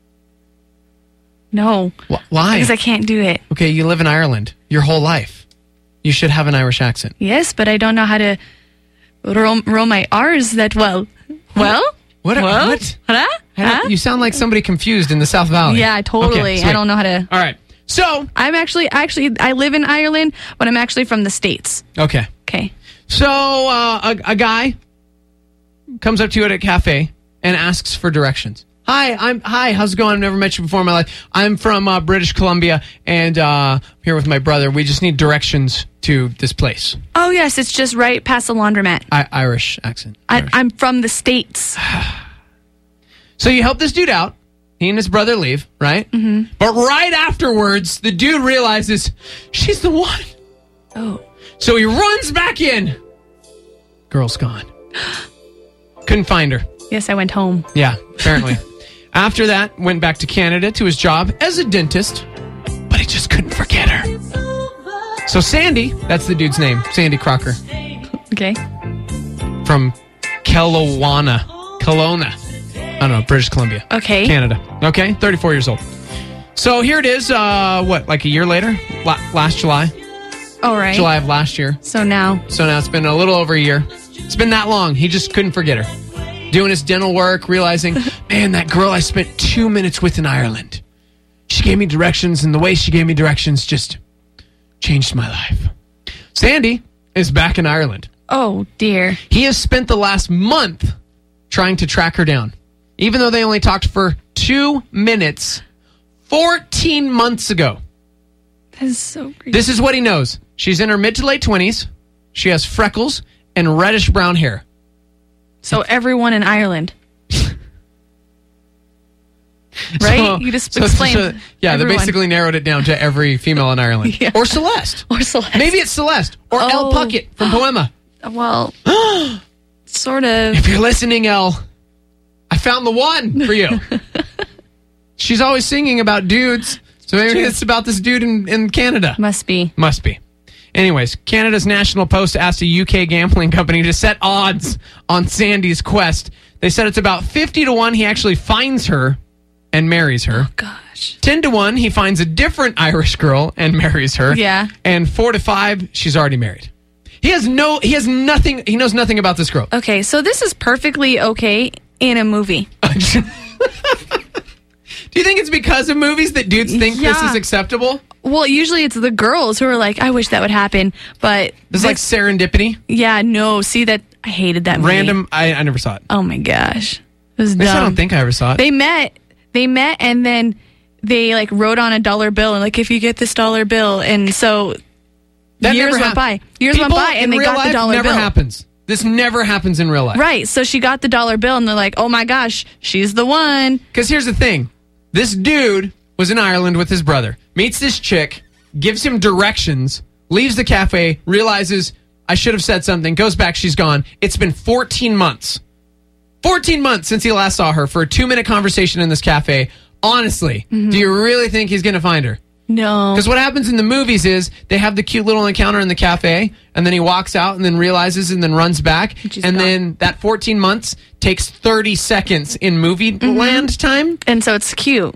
No.
Why?
Because I can't do it.
Okay, you live in Ireland your whole life. You should have an Irish accent.
Yes, but I don't know how to roll my R's that well. Well?
What?
Huh?
You sound like somebody confused in the South Valley.
Yeah, totally.
Okay,
I don't know how to.
All right. So
I'm actually I live in Ireland, but I'm actually from the States.
Okay.
Okay.
So a guy comes up to you at a cafe and asks for directions. Hi, how's it going? I've never met you before in my life. I'm from British Columbia, and I'm here with my brother. We just need directions to this place.
Oh, yes, it's just right past the laundromat.
Irish accent.
I'm from the States.
So you help this dude out. He and his brother leave, right?
Mm-hmm.
But right afterwards, the dude realizes she's the one.
Oh.
So he runs back in. Girl's gone. Couldn't find her.
Yes, I went home.
Yeah, apparently. After that, went back to Canada to his job as a dentist, but he just couldn't forget her. So Sandy, that's the dude's name, Sandy Crocker.
Okay.
From Kelowna. I don't know, British Columbia.
Okay.
Canada. Okay, 34 years old. So here it is, like a year later? Last July?
All right.
July of last year.
So now
It's been a little over a year. It's been that long. He just couldn't forget her. Doing his dental work, realizing, man, that girl I spent 2 minutes with in Ireland. She gave me directions, and the way she gave me directions just changed my life. Sandy is back in Ireland.
Oh, dear.
He has spent the last month trying to track her down. Even though they only talked for 2 minutes 14 months ago.
That is so crazy.
This is what he knows. She's in her mid to late 20s. She has freckles and reddish brown hair.
So everyone in Ireland. Right?
So,
you just explained.
Yeah,
everyone.
they basically narrowed it down to every female in Ireland.
Yeah.
Or Celeste. Maybe it's Celeste. Or Elle Puckett from Poema.
Well, sort of.
If you're listening, Elle, I found the one for you. she's always singing about dudes. So maybe it's about this dude in Canada.
Must be.
Anyways, Canada's National Post asked a UK gambling company to set odds on Sandy's quest. They said it's about 50-1 he actually finds her and marries her.
Oh, gosh.
10-1 he finds a different Irish girl and marries her.
Yeah.
And 4-5 she's already married. He knows nothing about this girl.
Okay, so this is perfectly okay in a movie.
Do you think it's because of movies that dudes think this is acceptable?
Well, usually it's the girls who are like, I wish that would happen, but...
This is like serendipity?
Yeah, no, see that... I hated that movie.
Random, I never saw it.
Oh my gosh. It was dumb.
I don't think I ever saw it.
They met and then they like wrote on a $1 bill and like, if you get this $1 bill, and so
that
years went by. Years went by and they got the $1 bill.
Never happens. This never happens in real life.
Right, so she got the $1 bill and they're like, oh my gosh, she's the one.
Because here's the thing. This dude was in Ireland with his brother, meets this chick, gives him directions, leaves the cafe, realizes I should have said something, goes back, she's gone. It's been 14 months. 14 months since he last saw her for a 2-minute conversation in this cafe. Honestly, do you really think he's going to find her?
No.
Because what happens in the movies is they have the cute little encounter in the cafe, and then he walks out and then realizes and then runs back. And then that 14 months takes 30 seconds in movie land time.
And so it's cute.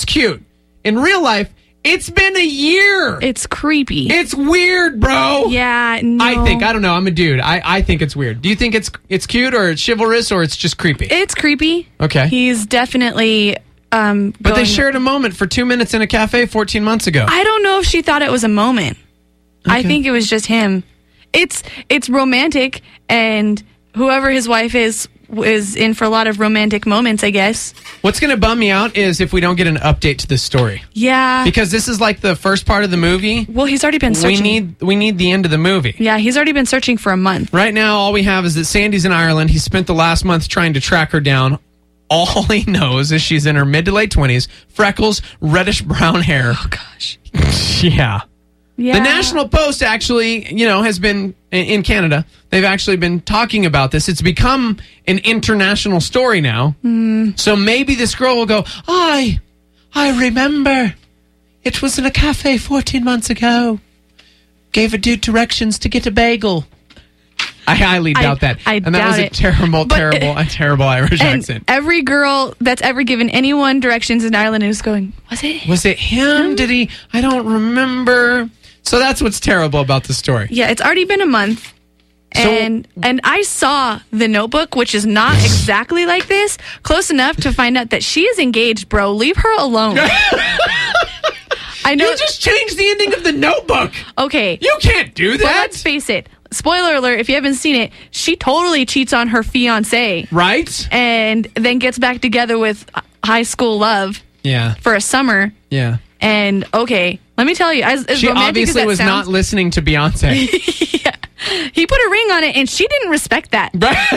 In real life, it's been a year.
It's creepy.
It's weird, bro.
Yeah, no.
I don't know. I'm a dude. I think it's weird. Do you think it's cute or it's chivalrous or it's just creepy?
It's creepy.
Okay.
He's definitely...
but they shared a moment for 2 minutes in a cafe 14 months ago.
I don't know if she thought it was a moment. Okay. I think it was just him. It's romantic, and whoever his wife is in for a lot of romantic moments, I guess.
What's going to bum me out is if we don't get an update to this story.
Yeah.
Because this is like the first part of the movie.
Well, he's already been searching.
We need the end of the movie.
Yeah, he's already been searching for a month.
Right now, all we have is that Sandy's in Ireland. He spent the last month trying to track her down. All he knows is she's in her mid to late 20s, freckles, reddish brown hair.
Oh, gosh.
Yeah.
Yeah.
The National Post actually, has been in Canada. They've actually been talking about this. It's become an international story now. So maybe this girl will go, I remember. It was in a cafe 14 months ago. Gave a dude directions to get a bagel. I highly doubt that.
And
that was a terrible Irish accent.
Every girl that's ever given anyone directions in Ireland is going,
Was it him? Did he? I don't remember. So that's what's terrible about the story.
Yeah, it's already been a month. And I saw The Notebook, which is not exactly like this, close enough to find out that she is engaged, bro. Leave her alone. I know.
You just changed the ending of The Notebook.
Okay.
You can't do that.
But let's face it. Spoiler alert, if you haven't seen it, she totally cheats on her fiancé.
Right.
And then gets back together with high school love.
Yeah.
For a summer.
Yeah.
And, okay, let me tell you, as
she
romantic
obviously
as that
was
sounds,
not listening to Beyonce.
Yeah. He put a ring on it, and she didn't respect that.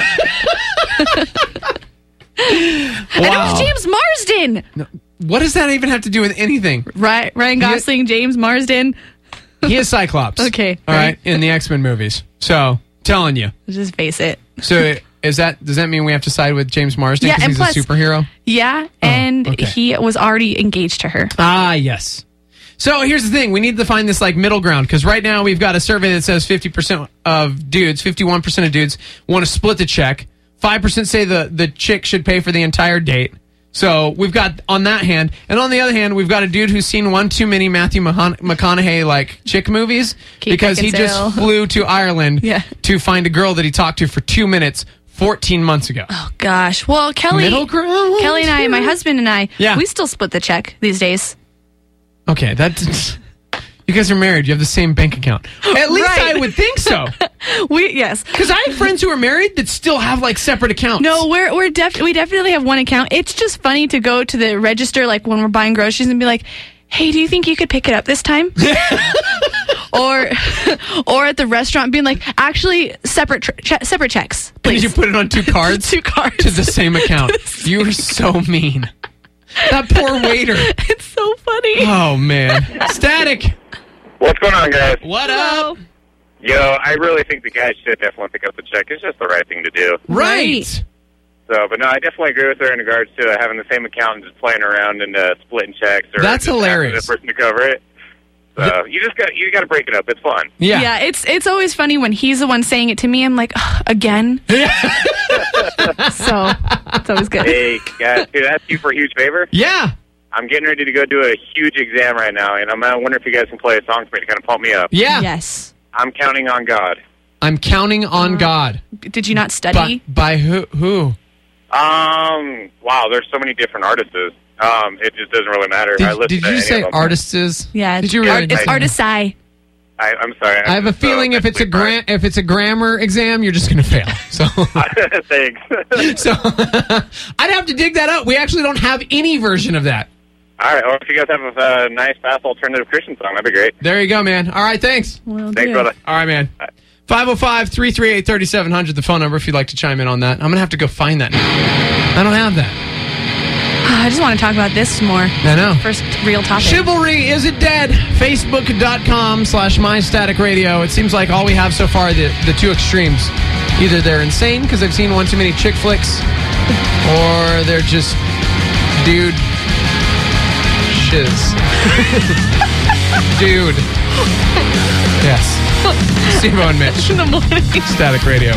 And it was James Marsden.
No, what does that even have to do with anything?
Right, Ryan Gosling, James Marsden.
He is Cyclops.
Okay.
All right, in the X-Men movies. So, telling you.
Just face it.
So, does that mean we have to side with James Marsden because he's
plus,
a superhero?
Yeah, and he was already engaged to her.
Ah, yes. So here's the thing. We need to find this middle ground because right now we've got a survey that says 50% of dudes, 51% of dudes want to split the check. 5% say the chick should pay for the entire date. So we've got on that hand. And on the other hand, we've got a dude who's seen one too many Matthew McConaughey chick movies because he just flew to Ireland to find a girl that he talked to for 2 minutes 14 months ago.
Oh, gosh. Well, Kelly and I, my husband and I, we still split the check these days.
Okay, you guys are married. You have the same bank account. At least I would think so.
Yes.
Because I have friends who are married that still have separate accounts.
No, we definitely have one account. It's just funny to go to the register when we're buying groceries and be like, hey, do you think you could pick it up this time? or at the restaurant being like, actually, separate checks, please.
Did you put it on 2 cards?
2 cards.
To the same account. You are so mean. That poor waiter.
It's so funny.
Oh, man. Static.
What's going on, guys?
What up?
Yo, I really think the guy should definitely pick up the check. It's just the right thing to do.
Right.
So, but no, I definitely agree with her in regards to having the same account and just playing around and splitting checks. Or
That's
just
hilarious.
The person to cover it. So you got to break it up. It's fun.
Yeah. It's always funny when he's the one saying it to me. I'm like, again. So it's always good.
Hey guys, could I ask you for a huge favor?
Yeah.
I'm getting ready to go do a huge exam right now, and I'm wondering if you guys can play a song for me to kind of pump me up.
Yeah.
Yes.
I'm counting on God.
I'm counting on God.
Did you not study?
By who?
Wow, there's so many different artists. It just doesn't really matter.
Did you say artists?
Yeah.
Did you really?
It's artisti.
I'm sorry.
I have a feeling if it's a grammar exam, you're just going to fail. So
thanks.
So I'd have to dig that out. We actually don't have any version of that.
All right. Well, if you guys have a nice, fast alternative Christian song, that'd be great.
There you go, man. All right, thanks.
Thanks, brother.
All right, man. 505-338-3700, the phone number if you'd like to chime in on that. I'm going to have to go find that now. I don't have that.
I just want to talk about this more.
I know.
First real topic.
Chivalry, is it dead? Facebook.com/MyStaticRadio. It seems like all we have so far are the two extremes. Either they're insane because they've seen one too many chick flicks, or they're just dude shiz. Dude. Yes. Steve-O and Mitch.
In the morning.
Static Radio.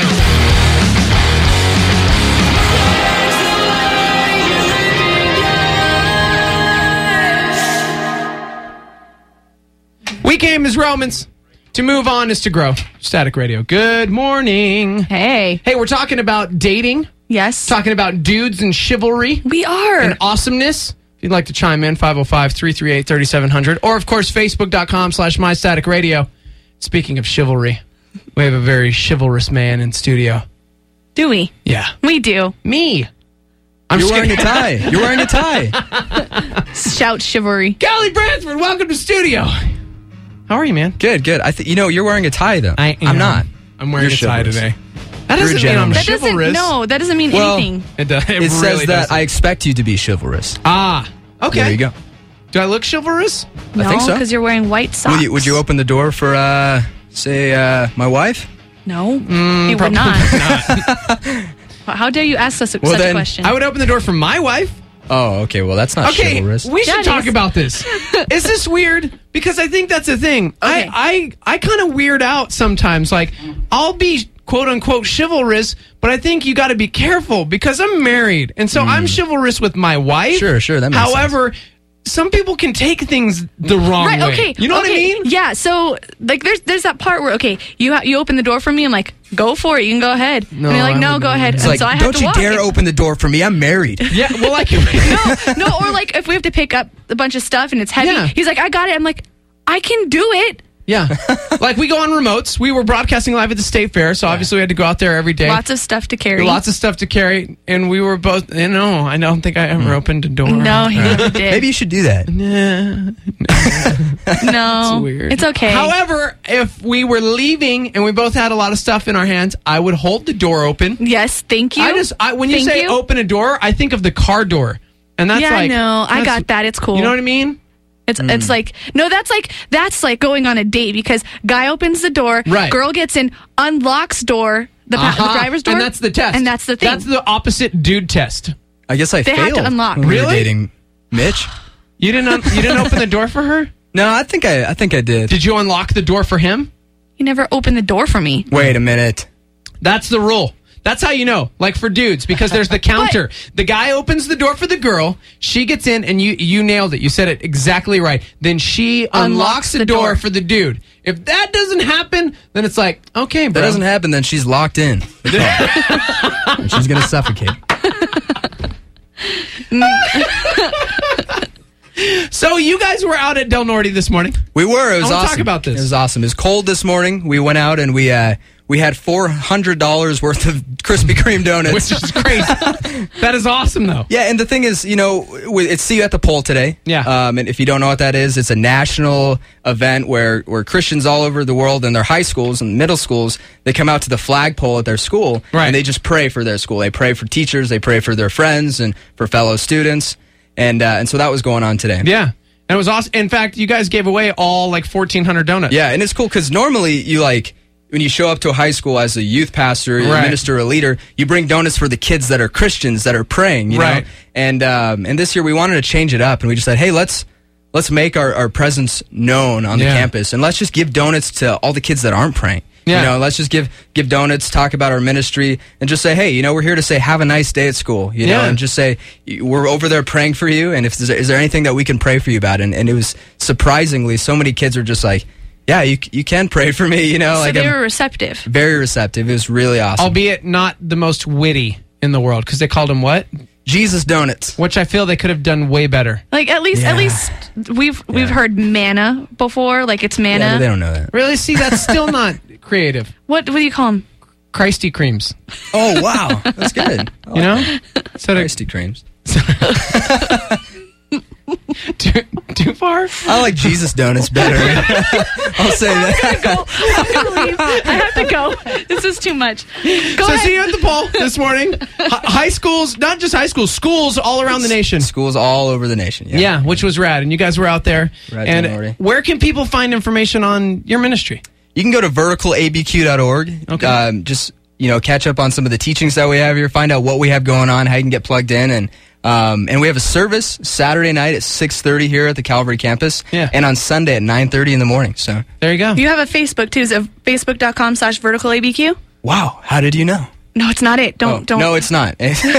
We came as Romans. To move on is to grow. Static Radio. Good morning.
Hey.
Hey, we're talking about dating.
Yes.
Talking about dudes and chivalry.
We are.
And awesomeness. If you'd like to chime in, 505-338-3700. Or, of course, Facebook.com/MyStaticRadio. Speaking of chivalry, we have a very chivalrous man in studio.
Do we?
Yeah.
We do.
Me.
You're wearing a tie. You're wearing a tie.
Shout chivalry.
Callie Bransford, welcome to studio. How are you, man?
Good. You're wearing a tie, though.
I'm
not.
I'm wearing a tie today.
That
doesn't mean I'm chivalrous.
That doesn't mean anything.
It does.
It says
really
that
doesn't.
I expect you to be chivalrous.
Ah, okay.
There you go.
Do I look chivalrous?
No,
I think so.
because you're wearing white socks.
Would you open the door for, my wife?
No, he would not. How dare you ask us such a question?
I would open the door for my wife.
Oh, okay. Well, that's not chivalrous.
We should talk about this. Is this weird? Because I think that's the thing.
Okay.
I kind of weird out sometimes. Like, I'll be quote unquote chivalrous, but I think you got to be careful because I'm married, and so I'm chivalrous with my wife.
Sure. That makes
However, some people can take things the wrong way.
Okay.
You know what I mean?
Yeah. So, like, there's that part where you open the door for me. I'm like, go for it. You can go ahead.
No,
and you're like, no, go ahead.
It's
and
like,
so I have
don't
to
you
walk.
dare open the door for me. I'm married.
Yeah. Well, like
no, or like if we have to pick up a bunch of stuff and it's heavy,
Yeah.
he's like, I got it. I'm like, I can do it.
Yeah. Like, we go on remotes. We were broadcasting live at the State Fair, so obviously we had to go out there every day.
Lots of stuff to carry.
Lots of stuff to carry, and we were both, I don't think I ever opened a door.
No, he never did.
Maybe you should do that.
No.
It's weird.
It's okay.
However, if we were leaving and we both had a lot of stuff in our hands, I would hold the door open.
Yes, thank you.
When you
Thank
say
you.
open a door, I think of the car door. And that's
yeah,
like,
no, I
that's-
got that. It's cool.
You know what I mean?
It's like, no, that's like going on a date because guy opens the door,
Right.
girl gets in, unlocks door, the driver's door.
And that's the test.
And that's the thing.
That's the opposite dude test.
I guess I
They have
failed.
to unlock.
when we were
Really?
dating Mitch.
You didn't open the door for her?
No, I think I did.
Did you unlock the door for him?
You never opened the door for me.
Wait a minute.
That's the rule. That's how you know. Like for dudes, because there's the counter. The guy opens the door for the girl. She gets in, and you nailed it. You said it exactly right. Then she unlocks the door for the dude. If that doesn't happen, then it's like, okay,
If
bro.
that doesn't happen, then she's locked in. And she's going to suffocate.
So you guys were out at Del Norte this morning.
We were. It was
I wanna
awesome.
talk about this.
It was awesome. It was cold this morning. We went out and we had $400 worth of Krispy Kreme donuts.
Which is crazy. That is awesome, though.
Yeah, and the thing is, it's See You at the Pole today.
Yeah.
And if you don't know what that is, it's a national event where Christians all over the world in their high schools and middle schools, they come out to the flagpole at their school,
Right.
and they just pray for their school. They pray for teachers, they pray for their friends and for fellow students, and so that was going on today.
Yeah. And it was awesome. In fact, you guys gave away all like 1,400 donuts.
Yeah, and it's cool because normally you when you show up to a high school as a youth pastor, a
Right.
minister, a leader, you bring donuts for the kids that are Christians that are praying. You
Right.
know, and this year we wanted to change it up, and we just said, hey, let's make our presence known on the
Yeah.
campus, and let's just give donuts to all the kids that aren't praying.
Yeah.
You know, let's just give donuts, talk about our ministry, and just say, hey, you know, we're here to say, have a nice day at school, you know,
Yeah.
and just say, we're over there praying for you, and is there anything that we can pray for you about? And it was surprisingly, so many kids were just like, yeah, you can pray for me, you know.
So
like
they
I'm
were receptive.
very receptive. It was really awesome.
Albeit not the most witty in the world, because they called them what?
Jesus donuts.
Which I feel they could have done way better.
Like at least we've heard manna before. Like it's manna.
Yeah, but they don't know that.
Really? See, that's still not creative.
What do you call them?
Christy creams.
Oh, wow. That's good.
You know? So
Christy creams.
Too far?
I like Jesus donuts better. I'll say that.
I have to go. This is too much. Go
So
ahead.
see you at the poll this morning. High schools, not just high schools, schools all around the nation.
Schools all over the nation.
Yeah, which was rad. And you guys were out there.
Rad
and
Minority.
where can people find information on your ministry?
You can go to verticalabq.org.
Okay.
Just, you know, catch up on some of the teachings that we have here, find out what we have going on, how you can get plugged in, and we have a service Saturday night at 6:30 here at the Calvary campus, and on Sunday at 9:30 in the morning. So
there you go.
You have a Facebook too. Is it facebook.com/verticalabq?
Wow, how did you know?
No, it's not it. Don't.
No, it's not.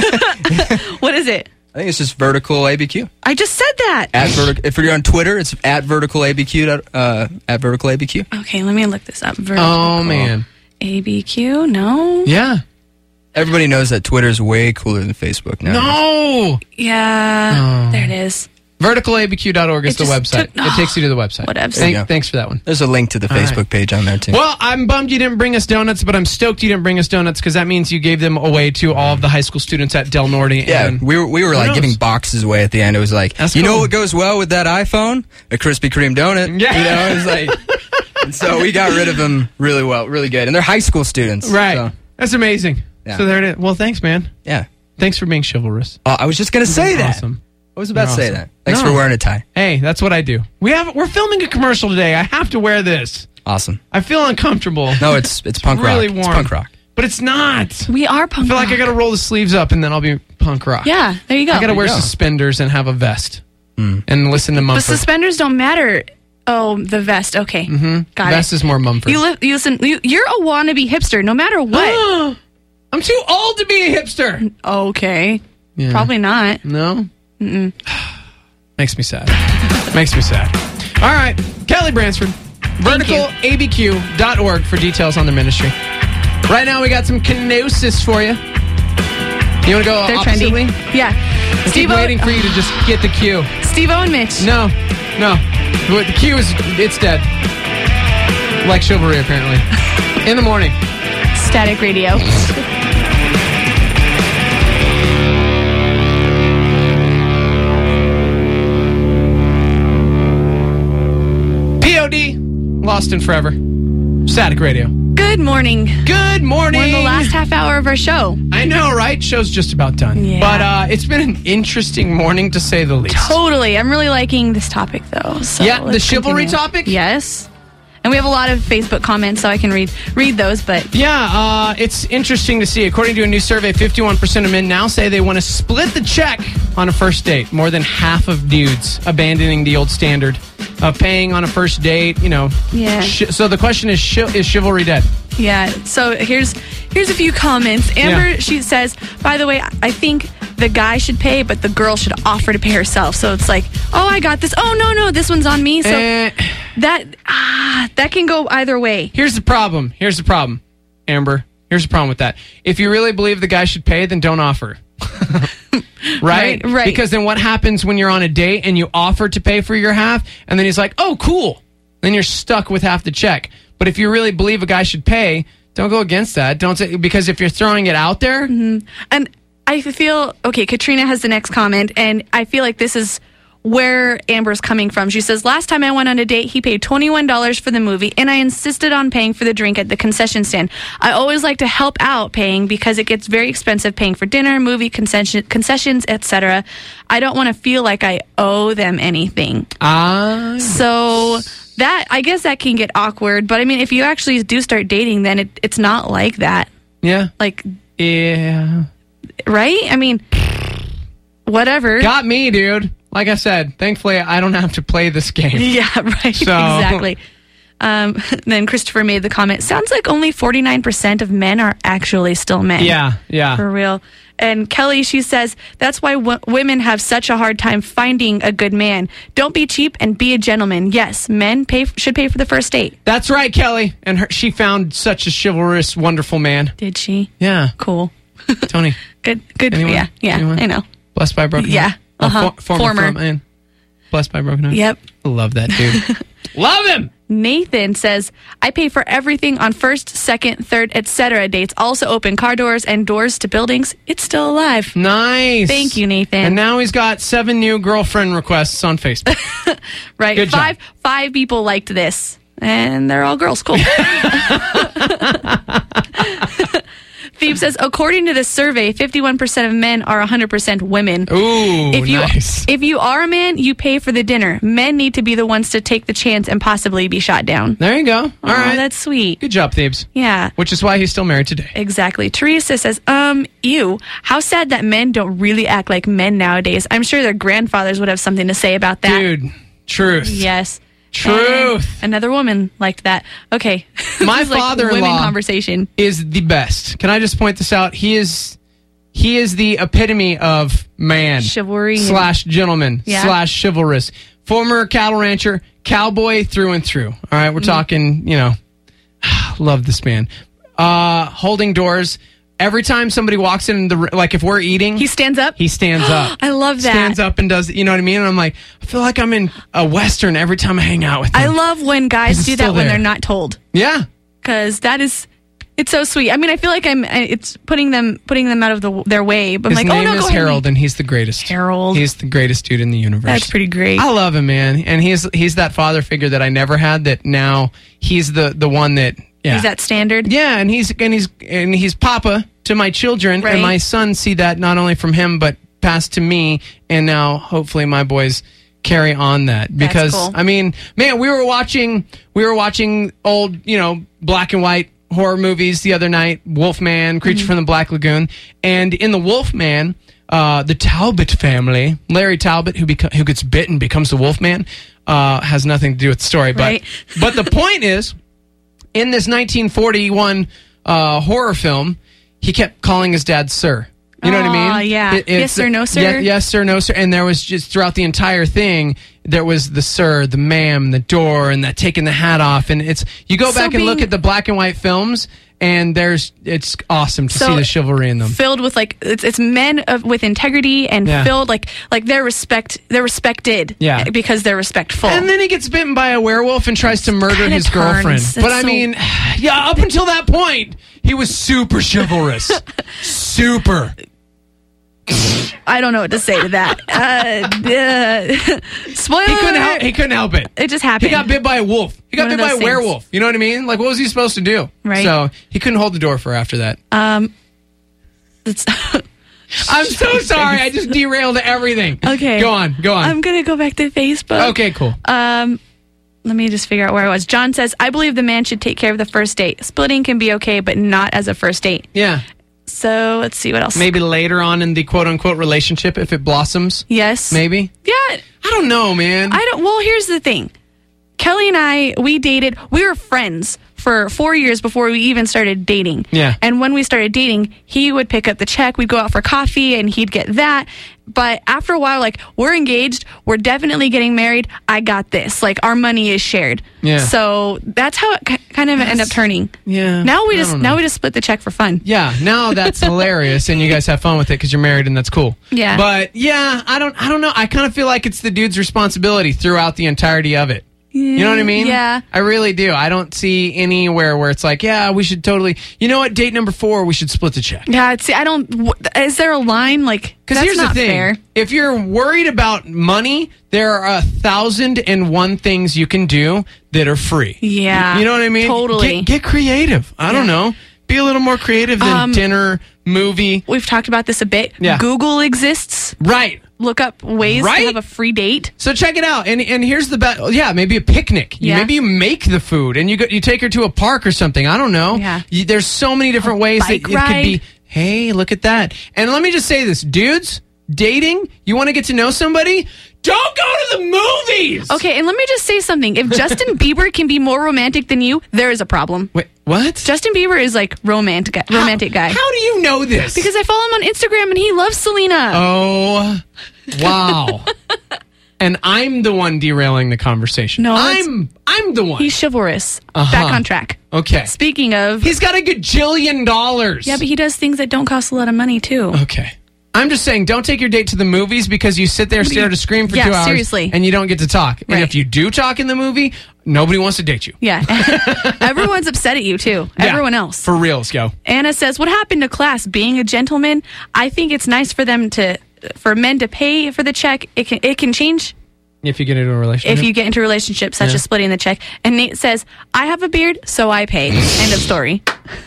What is it?
I think it's just Vertical ABQ.
I just said that.
If you're on Twitter, it's at Vertical ABQ. At Vertical ABQ.
Okay, let me look this up.
Oh man.
ABQ? No.
Yeah.
Everybody knows that Twitter's way cooler than Facebook now.
No.
Yeah.
Oh.
There it is.
Verticalabq.org is
It
the
just
website. It takes you to the website.
Whatever.
There you go.
Thanks for that one.
There's a link to the
All
Facebook
right.
page on there too.
Well, I'm bummed you didn't bring us donuts, but I'm stoked you didn't bring us donuts because that means you gave them away to all of the high school students at Del Norte.
Yeah,
and
we were
who
like
knows?
giving boxes away at the end. It was like,
That's
you know
cool.
what goes well with that iPhone? A Krispy Kreme donut.
Yeah.
You know, it was like, and so we got rid of them really well, really good. And they're high school students.
Right.
So,
That's amazing.
Yeah.
So there it is. Well, thanks, man.
yeah.
Thanks for being chivalrous.
I was just going to say that.
Awesome.
I was about to say
You're
that.
awesome.
Thanks
No.
for wearing a tie.
Hey, that's what I do. We're filming a commercial today. I have to wear this.
Awesome.
I feel uncomfortable.
No, it's punk rock.
really warm.
It's punk rock.
But it's not.
We are
I
punk
feel like I
rock.
got to roll the sleeves up and then I'll be punk rock.
Yeah, there you go.
I got to wear
go.
suspenders and have a vest and listen to
The
Mumford.
suspenders don't matter. Oh, the vest. Okay. Got
Vest
it.
is more Mumford.
You listen. You're a wannabe hipster, no matter what.
I'm too old to be a hipster.
Okay.
Yeah.
Probably not.
No? Makes me sad. Makes me sad. All right. Kelly Bransford. VerticalABQ.org for details on their ministry. Right now we got some kenosis for you. You want to go
They're
oppositely?
trendy. Yeah.
I keep
Steve-O-
waiting for you to just get the cue.
Steve-O and Mitch.
No. The cue is, it's dead. Like chivalry, apparently. In the morning.
Static Radio.
POD. Lost in Forever. Static Radio.
Good morning.
Good morning.
We're in the last half hour of our show.
I know, right? Show's just about done.
Yeah.
But it's been an interesting morning, to say the least.
Totally. I'm really liking this topic, though. So
Yeah, the
let's
chivalry
continue.
topic?
Yes. And we have a lot of Facebook comments, so I can read those. But
Yeah, it's interesting to see. According to a new survey, 51% of men now say they want to split the check on a first date. More than half of dudes abandoning the old standard of paying on a first date. You know.
Yeah.
So the question is chivalry dead?
yeah. So here's a few comments. Amber, she says, by the way, I think the guy should pay, but the girl should offer to pay herself. So it's like, oh, I got this. Oh, no, this one's on me. So that can go either way.
Here's the problem, Amber. Here's the problem with that. If you really believe the guy should pay, then don't offer. Right?
Right.
Because then what happens when you're on a date and you offer to pay for your half, and then he's like, oh, cool. Then you're stuck with half the check. But if you really believe a guy should pay, don't go against that. Don't say, because if you're throwing it out there.
And I feel, okay, Katrina has the next comment, and I feel like this is where Amber's coming from. She says, last time I went on a date, he paid $21 for the movie, and I insisted on paying for the drink at the concession stand. I always like to help out paying because it gets very expensive paying for dinner, movie, concessions, etc. I don't want to feel like I owe them anything.
Ah.
So I guess that can get awkward. But I mean, if you actually do start dating, then it's not like that.
Yeah.
Like,
yeah.
Right? I mean, whatever.
Got me, dude. Like I said, thankfully, I don't have to play this game.
Yeah, right.
So.
Exactly. Then Christopher made the comment, sounds like only 49% of men are actually still men.
Yeah.
For real. And Kelly, she says, that's why women have such a hard time finding a good man. Don't be cheap and be a gentleman. Yes, men should pay for the first date.
That's right, Kelly. And she found such a chivalrous, wonderful man.
Did she?
Yeah.
Cool.
Tony.
Good.
Anyone?
Yeah.
Anyone?
I know.
Blessed by a broken heart?
Yeah.
Former. Man. Blessed by a broken heart?
Yep.
I love that dude. Love him!
Nathan says, I pay for everything on first, second, third, etc. dates. Also open car doors and doors to buildings. It's still alive.
Nice.
Thank you, Nathan.
And now he's got 7 new girlfriend requests on Facebook.
Right.
Good job.
Five people liked this. And they're all girls. Cool. Phoebe says, according to this survey, 51% of men are 100% women.
Ooh, nice.
If you are a man, you pay for the dinner. Men need to be the ones to take the chance and possibly be shot down.
There you go. All right.
That's sweet.
Good job, Thebes.
Yeah.
Which is why he's still married today.
Exactly. Teresa says, ew, how sad that men don't really act like men nowadays. I'm sure their grandfathers would have something to say about that.
Dude, truth.
Yes.
Truth.
And another woman liked that. Okay.
My
This is
father-in-law
women conversation
is the best. Can I just point this out? He is the epitome of man.
Chivalry.
/ gentleman.
Yeah.
/ chivalrous. Former cattle rancher, cowboy through and through. All right, we're talking, love this man. Holding doors. Every time somebody walks in, like if we're eating,
he stands up.
He stands up.
I love that.
Stands up and does, you know what I mean? And I'm like, I feel like I'm in a Western every time I hang out with him.
I love when guys do that when
there.
they're not told.
Yeah.
Because it's so sweet. I mean, I feel like it's putting them out of their way. But I'm
His
like,
name
oh no,
is
go ahead.
Harold, and he's the greatest.
Harold.
He's the greatest dude in the universe.
That's pretty great.
I love him, man. And he's that father figure that I never had. That now he's the one that. Yeah.
Is that standard?
Yeah, and he's Papa to my children,
Right.
and my sons see that not only from him but passed to me, and now hopefully my boys carry on that. Because
cool.
I mean, man, we were watching old, black and white horror movies the other night. Wolfman, Creature from the Black Lagoon, and in the Wolfman, the Talbot family, Larry Talbot, who gets bitten, becomes the Wolfman, has nothing to do with the story,
Right.
but the point is, in this 1941 horror film, he kept calling his dad sir. You know what I mean?
Yeah. Yes sir, no sir.
Yes sir, no sir. And there was just throughout the entire thing, there was the sir, the ma'am, the door, and that taking the hat off. And you go back and look at the black and white films, and it's awesome to see the chivalry in them.
Filled with it's men with integrity and filled like they're respected.
Yeah.
Because they're respectful.
And then he gets bitten by a werewolf and tries to murder his girlfriend.
turns.
But I mean, up until that point, he was super chivalrous. Super.
I don't know what to say to that. Spoiler.
He couldn't help it.
It just happened.
He got bit by a wolf. He got bit by a werewolf. You know what I mean? Like, what was he supposed to do?
Right.
So he couldn't hold the door for after that. I'm so sorry. I just derailed everything.
Okay.
Go on.
I'm gonna go back to Facebook.
Okay, cool.
Let me just figure out where I was. John says, I believe the man should take care of the first date. Splitting can be okay, but not as a first date.
Yeah.
So let's see what else.
Maybe later on in the quote-unquote relationship, if it blossoms.
Yes.
Maybe.
Yeah.
I don't know, man.
Well, here's the thing. Kelly and I, we were friends for 4 years before we even started dating.
Yeah.
And when we started dating, he would pick up the check, we'd go out for coffee, and he'd get that. But after a while, we're engaged, we're definitely getting married, I got this. Our money is shared.
Yeah.
So that's how it kind of ended up turning.
Yeah.
Now we just split the check for fun.
Yeah, now that's hilarious, and you guys have fun with it because you're married, and that's cool.
Yeah.
But yeah, I don't know. I kind of feel like it's the dude's responsibility throughout the entirety of it. You know what I mean?
Yeah.
I really do. I don't see anywhere where it's like, yeah, we should totally. You know what? Date number 4, we should split the check.
Yeah. See, I don't. Is there a line
Because here's the thing:
fair.
if you're worried about money, there are 1,001 things you can do that are free.
Yeah.
You know what I mean?
Totally.
Get creative. I don't know. Be a little more creative than dinner, movie.
We've talked about this a bit.
Yeah.
Google exists.
Right.
Look up ways to have a free date.
So check it out. And here's the best. Yeah, maybe a picnic. Maybe you make the food and you take her to a park or something. I don't know.
Yeah.
There's so many different ways that it could be. Hey, look at that. And let me just say this, dudes, dating, you want to get to know somebody? Don't go to the movies.
Okay, and let me just say something. If Justin Bieber can be more romantic than you, there is a problem.
Wait, what?
Justin Bieber is like romantic guy.
How do you know this?
Because I follow him on Instagram and he loves Selena.
Oh, wow. And I'm the one derailing the conversation.
No,
I'm the one.
He's chivalrous. Back on track.
Okay.
Speaking of,
he's got $1 gajillion.
Yeah, but he does things that don't cost a lot of money too.
Okay. I'm just saying, don't take your date to the movies because you sit there, stare at a screen for 2 hours,
seriously.
and you don't get to talk.
Right.
And if you do talk in the movie, nobody wants to date you.
Yeah. Everyone's upset at you too. Everyone else.
For real, let's go.
Anna says, what happened to class? Being a gentleman? I think it's nice for men to pay for the check. It can change
if you get into a relationship.
If you get into a relationship, such as splitting the check. And Nate says, I have a beard, so I pay. End of story.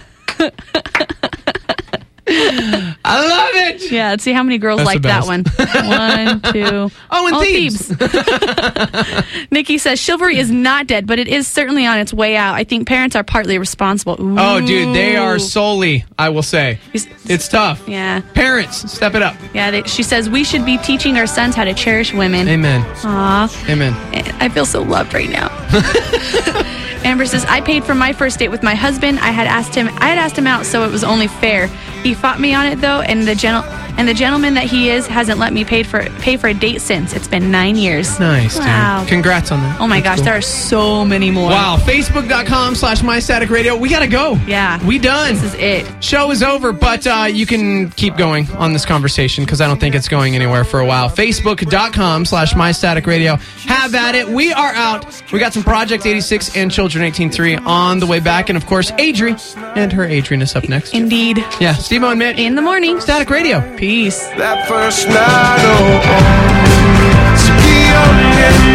I love it.
Yeah, let's see how many girls like that one. 1, 2.
Oh, and Thebes.
Nikki says chivalry is not dead, but it is certainly on its way out. I think parents are partly responsible. Ooh.
Oh, dude, they are solely, I will say. It's tough.
Yeah.
Parents, step it up.
Yeah, she says we should be teaching our sons how to cherish women.
Amen.
Aw.
Amen.
I feel so loved right now. Amber says, I paid for my first date with my husband. I had asked him out, so it was only fair. He fought me on it though, and the gentleman that he is hasn't let me pay for a date since. It's been 9 years.
Nice,
wow.
Dude. Congrats on that.
Oh my gosh,
cool.
there are so many more.
Wow, Facebook.com/MyStaticRadio. We gotta go.
Yeah.
We done.
This is it.
Show is over, but you can keep going on this conversation because I don't think it's going anywhere for a while. Facebook.com/MyStaticRadio. Have at it. We are out. We got some Project 86 and Children 18.3 on the way back. And of course, Adri and her Adrian is up next.
Indeed.
Yeah, Steve-O and Mitch.
In the morning.
Static Radio.
Peace.
That first night, oh,